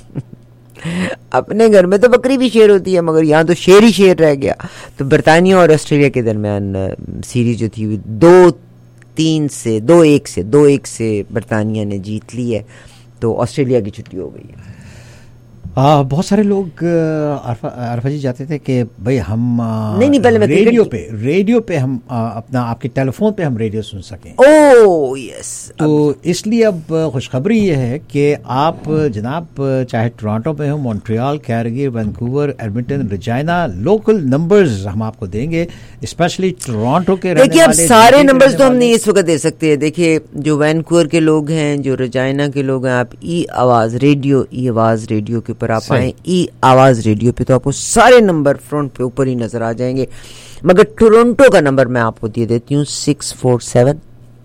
اپنے گھر میں تو بکری بھی شیر ہوتی ہے, مگر یہاں تو شیر ہی شیر رہ گیا. تو برطانیہ اور آسٹریلیا کے درمیان سیریز جو تھی دو تین سے دو ایک سے دو ایک سے برطانیہ نے جیت لی ہے, تو آسٹریلیا کی چھٹی ہو گئی ہے. آ, بہت سارے لوگ عرفہ جی جاتے تھے کہ بھائی ہم نہیں نہیں پہلے ریڈیو پہ ریڈیو پہ ہم اپنا آپ کے ٹیلی فون پہ ہم ریڈیو سن سکیں. او یس. تو اس لیے اب خوشخبری یہ ہے کہ آپ جناب چاہے ٹورانٹو پہ ہوں, Montreal, Calgary, Vancouver, Edmonton, Regina, local numbers ہم آپ کو دیں گے, اسپیشلی ٹورانٹو کے. دیکھیے اب سارے نمبرز تو ہم نہیں اس وقت دے سکتے. دیکھیے جو وینکوور کے لوگ ہیں, جو رجائنا کے لوگ ہیں, آپ ای آواز ریڈیو ای آواز ریڈیو کے پر آپ آئیں, ای آواز ریڈیو پہ, تو آپ کو سارے نمبر فرنٹ پہ اوپر ہی نظر آ جائیں گے. مگر ٹورنٹو کا نمبر میں آپ کو دے دیتی ہوں, six four seven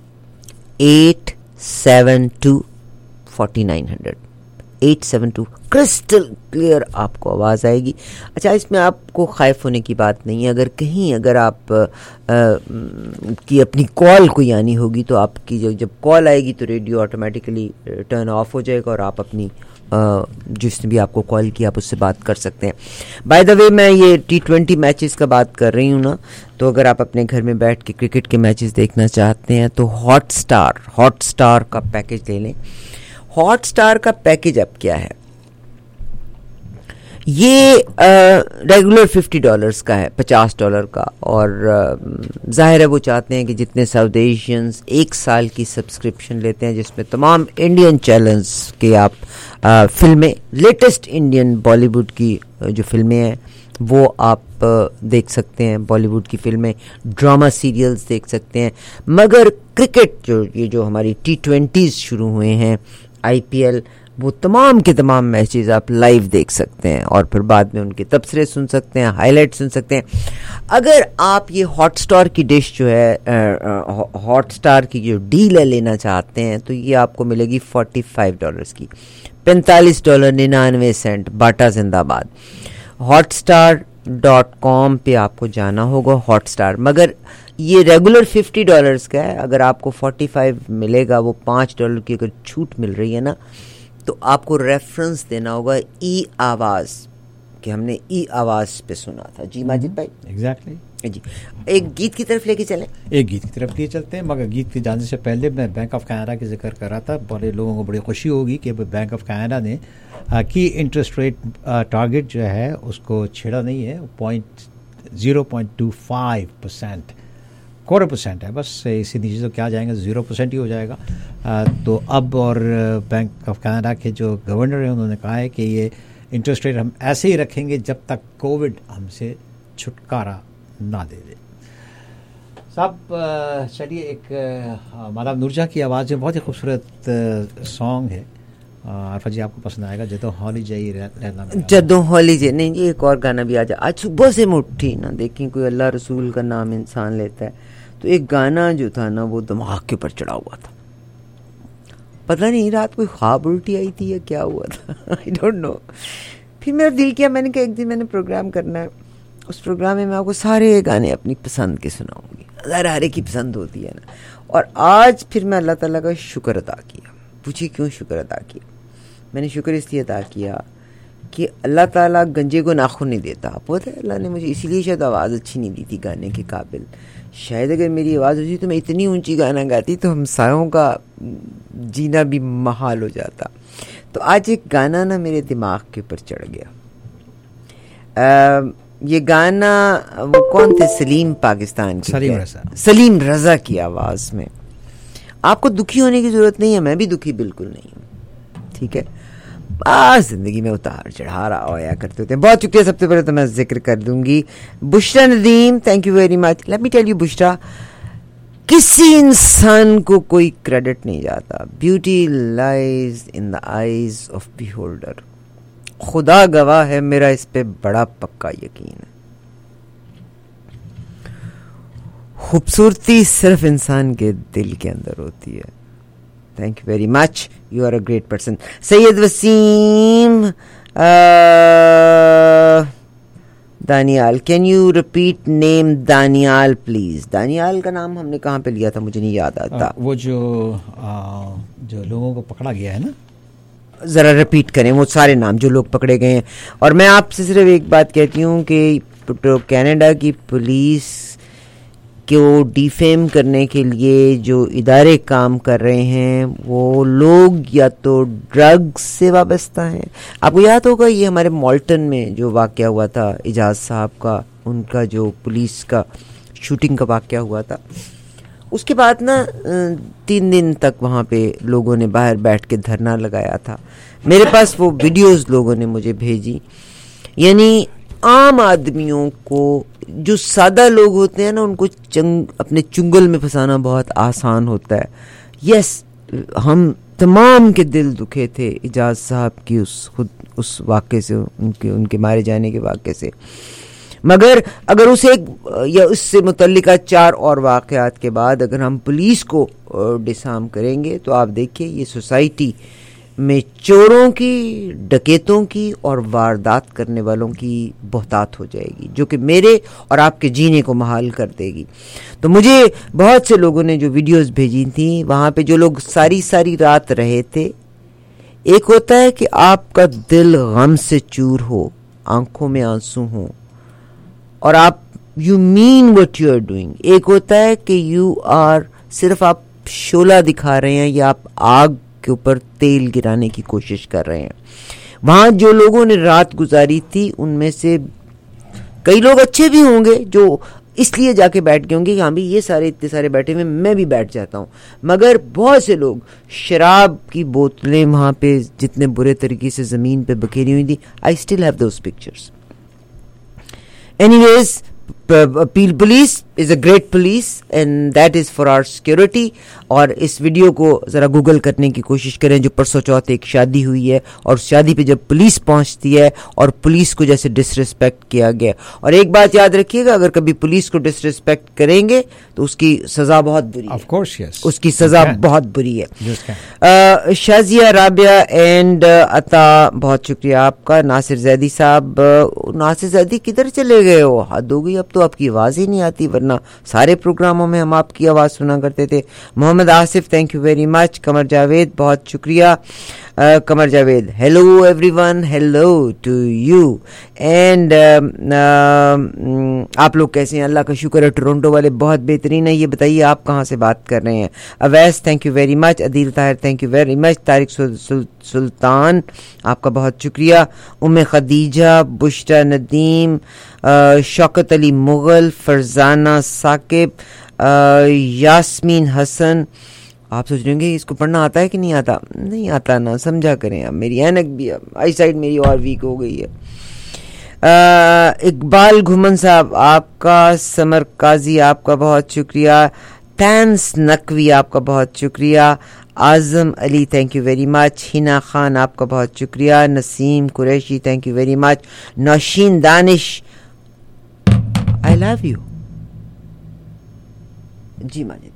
eight seven two forty nine hundred eight seven two crystal clear آپ کو آواز آئے گی. اچھا, اس میں آپ کو خائف ہونے کی بات نہیں ہے. اگر کہیں اگر آپ کی اپنی کال کوئی آنی ہوگی تو آپ کی جب کال آئے گی تو ریڈیو آٹومیٹیکلی ٹرن آف ہو جائے گا, اور آپ اپنی جس نے بھی آپ کو کال کیا آپ اس سے بات کر سکتے ہیں. بائی دا وے میں یہ ٹی ٹوینٹی میچز کا بات کر رہی ہوں نا, تو اگر آپ اپنے گھر میں بیٹھ کے کرکٹ کے میچز دیکھنا چاہتے ہیں تو ہاٹ سٹار ہاٹ سٹار کا پیکج لے لیں. ہاٹ سٹار کا پیکج اب کیا ہے, یہ ریگولر ففٹی ڈالرز کا ہے, پچاس ڈالر کا, اور ظاہر ہے وہ چاہتے ہیں کہ جتنے ساؤتھ ایشینز ایک سال کی سبسکرپشن لیتے ہیں جس میں تمام انڈین چینلز کے آپ فلمیں, لیٹسٹ انڈین بالی ووڈ کی جو فلمیں ہیں وہ آپ دیکھ سکتے ہیں, بالی ووڈ کی فلمیں, ڈرامہ سیریلز دیکھ سکتے ہیں. مگر کرکٹ جو یہ جو ہماری ٹی ٹوینٹیز شروع ہوئے ہیں, آئی پی ایل, وہ تمام کے تمام میچز آپ لائیو دیکھ سکتے ہیں, اور پھر بعد میں ان کے تبصرے سن سکتے ہیں, ہائی لائٹ سن سکتے ہیں. اگر آپ یہ ہاٹ سٹار کی ڈش جو ہے, ہاٹ سٹار کی جو ڈیل ہے لینا چاہتے ہیں, تو یہ آپ کو ملے گی فورٹی فائیو ڈالرز کی, پینتالیس ڈالر ننانوے سینٹ, باٹا زندہ باد. ہاٹ سٹار ڈاٹ کام پہ آپ کو جانا ہوگا, ہاٹ سٹار. مگر یہ ریگولر ففٹی ڈالرز کا ہے, اگر آپ کو فورٹی فائیو ملے گا, وہ پانچ ڈالر کی اگر چھوٹ مل رہی ہے نا, تو آپ کو ریفرنس دینا ہوگا ای آواز, کہ ہم نے ای آواز پہ سنا تھا. جی ماجد بھائی, ایگزیکٹلی. جی ایک گیت کی طرف لے کے چلیں, ایک گیت کی طرف لیے چلتے ہیں. مگر گیت کی جانے سے پہلے میں بینک آف کینیڈا کی ذکر کر رہا تھا. بڑے لوگوں کو بڑی خوشی ہوگی کہ بینک آف کینیڈا نے کی انٹرسٹ ریٹ ٹارگیٹ جو ہے اس کو چھیڑا نہیں ہے. Point zero point two five percent quarter percent ہے, بس اسی نیچے تو کیا جائیں گے, زیرو پرسینٹ ہی ہو جائے گا. تو اب اور بینک آف کینیڈا کے جو گورنر ہیں انہوں نے کہا ہے کہ یہ انٹرسٹ ریٹ ہم ایسے ہی رکھیں گے جب تک کووڈ ہم سے چھٹکارا نہ دے دے. صاحب چلیے, ایک مادام نورجہاں کی آواز میں بہت ہی خوبصورت سانگ ہے, عرفہ جی آپ کو پسند آئے گا, جدوں ہولی جائی رہنا جدوں ہولی جائی. نہیں جی ایک اور گانا بھی آ جائے. آج صبح سے میں اٹھی نا, دیکھیں کوئی اللہ رسول کا نام انسان لیتا ہے, تو ایک گانا جو تھا نا وہ دماغ کے اوپر چڑھا ہوا تھا. پتہ نہیں رات کوئی خواب الٹی آئی تھی یا کیا ہوا تھا, آئی ڈونٹ نو. پھر میرا دل کیا, میں نے کہا ایک دن میں نے پروگرام کرنا ہے, اس پروگرام میں میں آپ کو سارے گانے اپنی پسند کے سناؤں گی, ہر ہر ایک کی پسند ہوتی ہے نا. اور آج پھر میں اللہ تعالیٰ کا شکر ادا کیا. پوچھیے کیوں شکر ادا کیا؟ میں نے شکر اس لیے ادا کیا کہ اللہ تعالیٰ گنجے کو ناخن نہیں دیتا. آپ پتہ ہے اللہ نے مجھے اسی لیے شاید آواز اچھی نہیں دی تھی گانے کے قابل. شاید اگر میری آواز ہوتی تو میں اتنی اونچی گانا گاتی تو ہمسایوں کا جینا بھی محال ہو جاتا. تو آج ایک گانا نا میرے دماغ کے اوپر چڑھ گیا. آ, یہ گانا وہ کون تھے, سلیم پاکستان کے, سلیم رضا, سلیم رضا کی آواز میں. آپ کو دکھی ہونے کی ضرورت نہیں ہے, میں بھی دکھی بالکل نہیں ہوں, ٹھیک ہے. بس زندگی میں اتار چڑھا رہا ہوا کرتے ہوتے ہیں. بہت شکریہ. سب سے پہلے تو میں ذکر کر دوں گی Bushra Nadeem, thank you very much. Let me tell you Bushra, کسی انسان کو کوئی کریڈٹ نہیں جاتا. Beauty lies in the eyes of beholder. خدا گواہ ہے, میرا اس پہ بڑا پکا یقین ہے. خوبصورتی صرف انسان کے دل کے اندر ہوتی ہے. Thank you very much, you are a great person. Syed Waseem Daniyal, can you repeat name Daniyal please. Daniyal کا نام ہم نے کہاں پہ لیا تھا مجھے نہیں یاد آتا. وہ جو جو لوگوں کو پکڑا گیا ہے نا, ذرا ریپیٹ کریں وہ سارے نام جو لوگ پکڑے گئے ہیں. اور میں آپ سے صرف ایک بات کہتی ہوں کہ کینیڈا کی پولیس کو ڈیفیم کرنے کے لیے جو ادارے کام کر رہے ہیں وہ لوگ یا تو ڈرگز سے وابستہ ہیں. آپ کو یاد ہوگا یہ ہمارے مالٹن میں جو واقعہ ہوا تھا اعجاز صاحب کا, ان کا جو پولیس کا شوٹنگ کا واقعہ ہوا تھا, اس کے بعد نا تین دن تک وہاں پہ لوگوں نے باہر بیٹھ کے دھرنا لگایا تھا. میرے پاس وہ ویڈیوز لوگوں نے مجھے بھیجی. یعنی عام آدمیوں کو, جو سادہ لوگ ہوتے ہیں نا, ان کو چنگ اپنے چنگل میں پھنسانا بہت آسان ہوتا ہے. یس, ہم تمام کے دل دکھے تھے اعجاز صاحب کی اس خود اس واقعے سے, ان کے ان کے مارے جانے کے واقعے سے. مگر اگر اس ایک یا اس سے متعلقہ چار اور واقعات کے بعد اگر ہم پولیس کو ڈسارم کریں گے تو آپ دیکھیے یہ سوسائٹی میں چوروں کی, ڈکیتوں کی اور واردات کرنے والوں کی بہتات ہو جائے گی, جو کہ میرے اور آپ کے جینے کو محال کر دے گی. تو مجھے بہت سے لوگوں نے جو ویڈیوز بھیجی تھیں, وہاں پہ جو لوگ ساری ساری رات رہے تھے, ایک ہوتا ہے کہ آپ کا دل غم سے چور ہو, آنکھوں میں آنسو ہوں اور آپ you mean what you are doing. ایک ہوتا ہے کہ یو آر صرف آپ شعلہ دکھا رہے ہیں یا آپ آگ کے اوپر تیل گرانے کی کوشش کر رہے ہیں. وہاں جو لوگوں نے رات گزاری تھی ان میں سے کئی لوگ اچھے بھی ہوں گے جو اس لیے جا کے بیٹھ گئے ہوں گے کہ ہاں بھی یہ سارے اتنے سارے بیٹھے ہوئے میں بھی بیٹھ جاتا ہوں. مگر بہت سے لوگ, شراب کی بوتلیں وہاں پہ جتنے برے طریقے سے زمین پہ بکھیری ہوئی تھی, I still have those pictures. Anyways, Peel Police is a great police and that is for our security. اور اس ویڈیو کو ذرا گوگل کرنے کی کوشش کریں جو پرسوں چوتھ ایک شادی ہوئی ہے, اور شادی پہ جب پولیس پہنچتی ہے اور پولیس کو جیسے ڈس ریسپیکٹ کیا گیا. اور ایک بات یاد رکھیے گا, اگر کبھی پولیس کو ڈس ریسپیکٹ کریں گے تو اس کی سزا بہت بری ہے. Of course, yes. اس کی سزا بہت بری ہے. شازیہ رابعہ اینڈ عطا, بہت شکریہ آپ کا. ناصر زیدی صاحب, ناصر زیدی کدھر چلے گئے ہو, حد ہو گئی, اب تو آپ کی آواز ہی نہیں آتی, ورنہ سارے پروگراموں میں ہم آپ کی آواز سنا کرتے تھے. Muhammad Asif, thank you very much. Qamar Javed, بہت شکریہ. Qamar Javed, hello everyone, hello to you. And آپ لوگ کیسے ہیں؟ اللہ کا شکر ہے, ٹورنٹو والے بہت بہترین ہے. یہ بتائیے آپ کہاں سے بات کر رہے ہیں؟ Owais, thank you very much. Adeel Tahir, thank you very much. Tariq Sultan, آپ کا بہت شکریہ. ام خدیجہ, بشرا ندیم, شوکت علی مغل, فرزانہ ثاقب, یاسمین حسن. آپ سوچ رہے ہوں گے اس کو پڑھنا آتا ہے کہ نہیں آتا؟ نہیں آتا نا, سمجھا کریں. اب میری اینک بھی, آئی سائڈ میری اور ویک ہو گئی ہے. اقبال گھمن صاحب آپ کا. سمر قاضی آپ کا بہت شکریہ. تانس نقوی آپ کا بہت شکریہ. Azam Ali, thank you very much. Hina Khan آپ کا بہت شکریہ. Naseem Qureshi, thank you very much. Nausheen Danish, I love you. جی ماجد بھائی,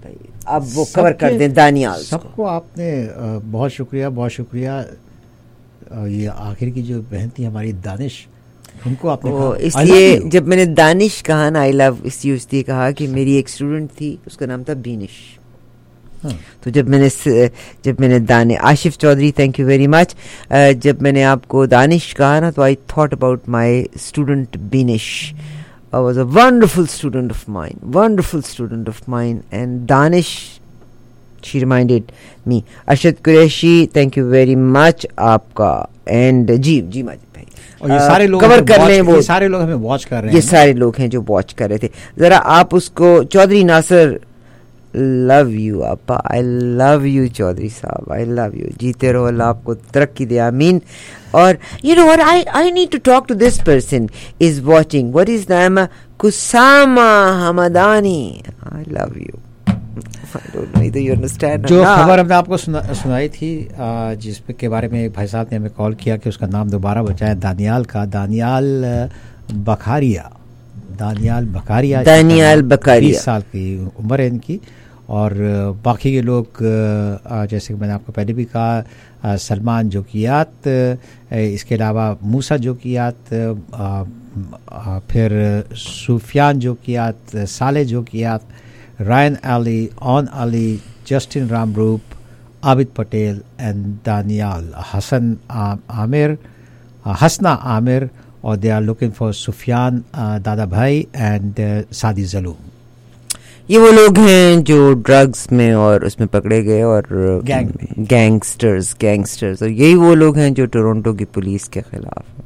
اب وہ کور کر دیں دانیال. سب کو آپ نے بہت شکریہ بہت شکریہ. یہ آخر کی جو بہن تھی ہماری دانش, ان کو آپ نے اس لیے جب میں نے دانش کہا نا, آئی لو, اس لیے اس لیے کہا کہ میری ایک اسٹوڈنٹ تھی, اس کا نام تھا بینش. تو جب میں نے جب میں نے Danish, Asif Chaudhry thank you very much, جب میں نے آپ کو دانش کہا نا تو I thought about my student Benish. I was a wonderful student of mine, wonderful student of mine, and Danish, she reminded me. Arshad Qureshi, thank you very much آپ کا. And جی جی ماجد بھائی, اور یہ سارے لوگ کور کر لیں, وہ سارے لوگ ہمیں واچ کر رہے ہیں, یہ سارے لوگ ہیں جو واچ کر رہے تھے. ذرا آپ اس کو, چودھری ناصر, لو یو آپا, آئی لو یو چودھری صاحب, آئی لو یو, جیتے رہو, اللہ آپ کو ترقی دے, آمین. اور you know what, I I need to talk to this person is watching. What is name? Kusama Hamadani. I love you. I don't know either you understand. جو خبر ہم نے آپ کو سنائی تھی, جس پہ کے بارے میں بھائی صاحب نے ہمیں کال کیا کہ اس کا نام دوبارہ بچائے, دانیال کا, دانیال بکھاریا, دانیال بکھاریا, دانیال بکھاریا, بیس سال کی عمر ہے ان کی. اور باقی کے لوگ جیسے کہ میں نے آپ کو پہلے بھی کہا, سلمان جوکیات, اس کے علاوہ موسیٰ جوکیات, پھر Sufiyan Jokiyat, Saleh Jokiyat, Ryan Ali, Owen Ali, Justin Ramroop, Abid Patel and Daniyal, Hasan Aamir, Husna Aamir, اور they are looking for Sufiyan Dadabhai and Saadi ظلوم. یہ وہ لوگ ہیں جو ڈرگز میں اور اس میں پکڑے گئے, اور گینگسٹرز گینگسٹرز اور یہی وہ لوگ ہیں جو ٹورنٹو کی پولیس کے خلاف ہیں.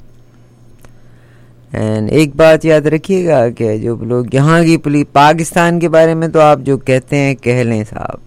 اینڈ ایک بات یاد رکھیے گا کہ جو لوگ یہاں کی پولیس, پاکستان کے بارے میں تو آپ جو کہتے ہیں کہہ لیں صاحب,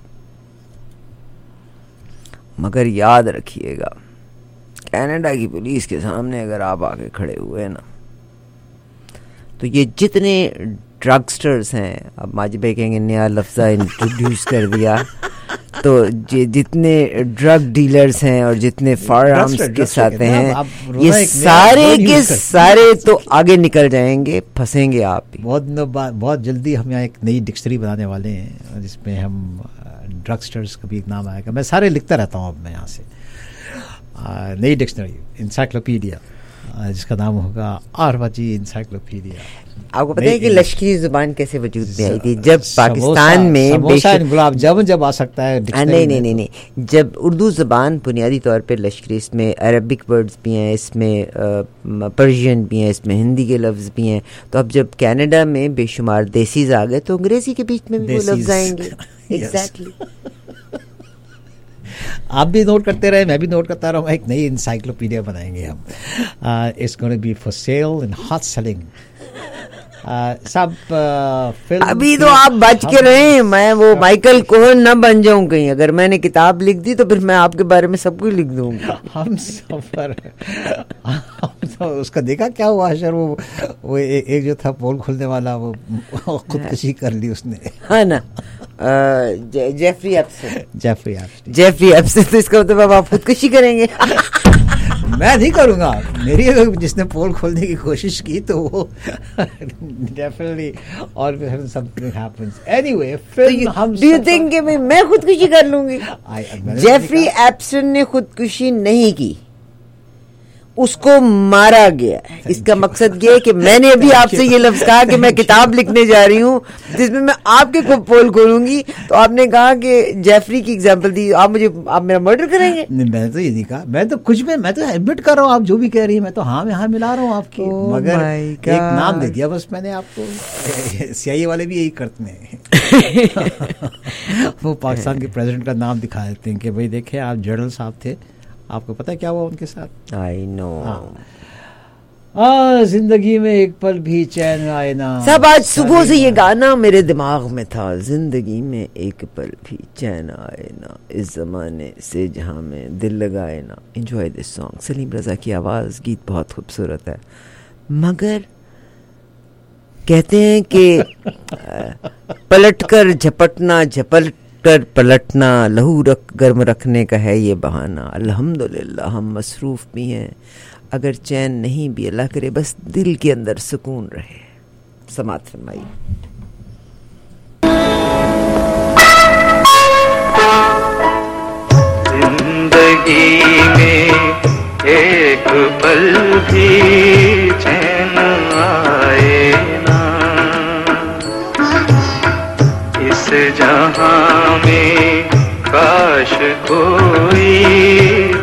مگر یاد رکھیے گا کینیڈا کی پولیس کے سامنے اگر آپ آگے کھڑے ہوئے نا, تو یہ جتنے ڈرگسٹرز ہیں, اب ماجد بھائی کہیں گے نیا لفظہ انٹروڈیوس کر دیا, تو جتنے ڈرگ ڈیلرز ہیں اور جتنے فائر آرمز کے ساتھ ہیں, یہ سارے کے سارے تو آگے نکل جائیں گے, پھنسیں گے آپ بھی. بہت بہت جلدی ہم یہاں ایک نئی ڈکشنری بنانے والے ہیں جس میں ہم ڈرگسٹرز کا بھی ایک نام آئے گا. میں سارے لکھتا رہتا ہوں اب میں یہاں سے, نئی ڈکشنری انسائکلوپیڈیا جس کا نام ہوگا آرواجی انسائکلوپیڈیا. آپ کو پتہ ہے کہ لشکری زبان کیسے وجود میں آئی تھی؟ جب پاکستان میں گلاب جامن جب آ سکتا ہے, نہیں نہیں نہیں نہیں جب اردو زبان بنیادی طور پہ لشکری, اس میں عربک ورڈز بھی ہیں, اس میں پرشین بھی ہیں, اس میں ہندی کے لفظ بھی ہیں, تو اب جب کینیڈا میں بے شمار دیسیز آ گئے تو انگریزی کے بیچ میں بھی وہ لفظ آئیں گے. ایگزیکٹلی. آپ بھی نوٹ کرتے رہے, میں بھی نوٹ کرتا رہا ہوں. ایک نئی انسائکلوپیڈیا بنائیں گے ہم. It's gonna be for sale and hot selling. سب ابھی تو آپ بچ کے رہے, میں وہ مائیکل کوہن نہ بن جاؤں کہیں. اگر میں نے کتاب لکھ دی تو پھر میں آپ کے بارے میں سب کچھ لکھ دوں گا. ہم سفر اس کا دیکھا کیا ہوا شر, وہ وہ ایک جو تھا پول کھولنے والا, وہ خودکشی کر لی اس نے, ہے نا, Jeffrey Epstein. Jeffrey Epstein Jeffrey Epstein تو اس کا مطلب آپ خودکشی کریں گے. میں نہیں کروں گا, میری جس نے پول کھولنے کی کوشش کی تو وہ ڈیفینیٹلی, اور پھر something happens anyway. ہم do you think کہ میں خودکشی کر لوں گی؟ جیفری ایپسن نے خودکشی نہیں کی, اس کو مارا گیا. اس کا مقصد یہ ہے کہ میں نے ابھی آپ سے یہ لفظ کہا کہ میں کتاب لکھنے جا رہی ہوں جس میں میں آپ کے کو پول کھولوں گی, تو آپ نے کہا کہ جیفری کی ایگزامپل دی, آپ مجھے آپ میرا مرڈر کریں گے. نہیں, میں تو یہ نہیں کہا, میں تو کچھ بھی, میں تو ایڈمٹ کر رہا ہوں آپ جو بھی کہہ رہی ہیں, میں تو ہاں میں ہاں ملا رہا ہوں آپ کی, مگر ایک نام دے دیا بس میں نے آپ کو. سی آئی اے والے بھی یہی کرتے ہیں, وہ پاکستان کے پریزیڈنٹ کا نام دکھا دیتے ہیں کہ بھائی دیکھیں آپ جنرل صاحب تھے, آپ کو پتہ کیا ہوا ان کے ساتھ؟ آئی نو. ہاں, زندگی میں ایک پل بھی چین آئے نا. سب آج صبح سے یہ گانا میرے دماغ میں تھا, زندگی میں ایک پل بھی چین آئے نا, اس زمانے سے جہاں میں دل لگائے نا. Enjoy this song. سلیم رضا کی آواز, گیت بہت خوبصورت ہے, مگر کہتے ہیں کہ پلٹ کر جھپٹنا, جھپٹ کر پلٹنا, لہو رکھ گرم رکھنے کا ہے یہ بہانہ. الحمدللہ ہم مصروف بھی ہیں, اگر چین نہیں بھی اللہ کرے بس دل کے اندر سکون رہے. سماعت فرمائی. پل بھی چین آئے نا اس جہاں میں، کاش کوئی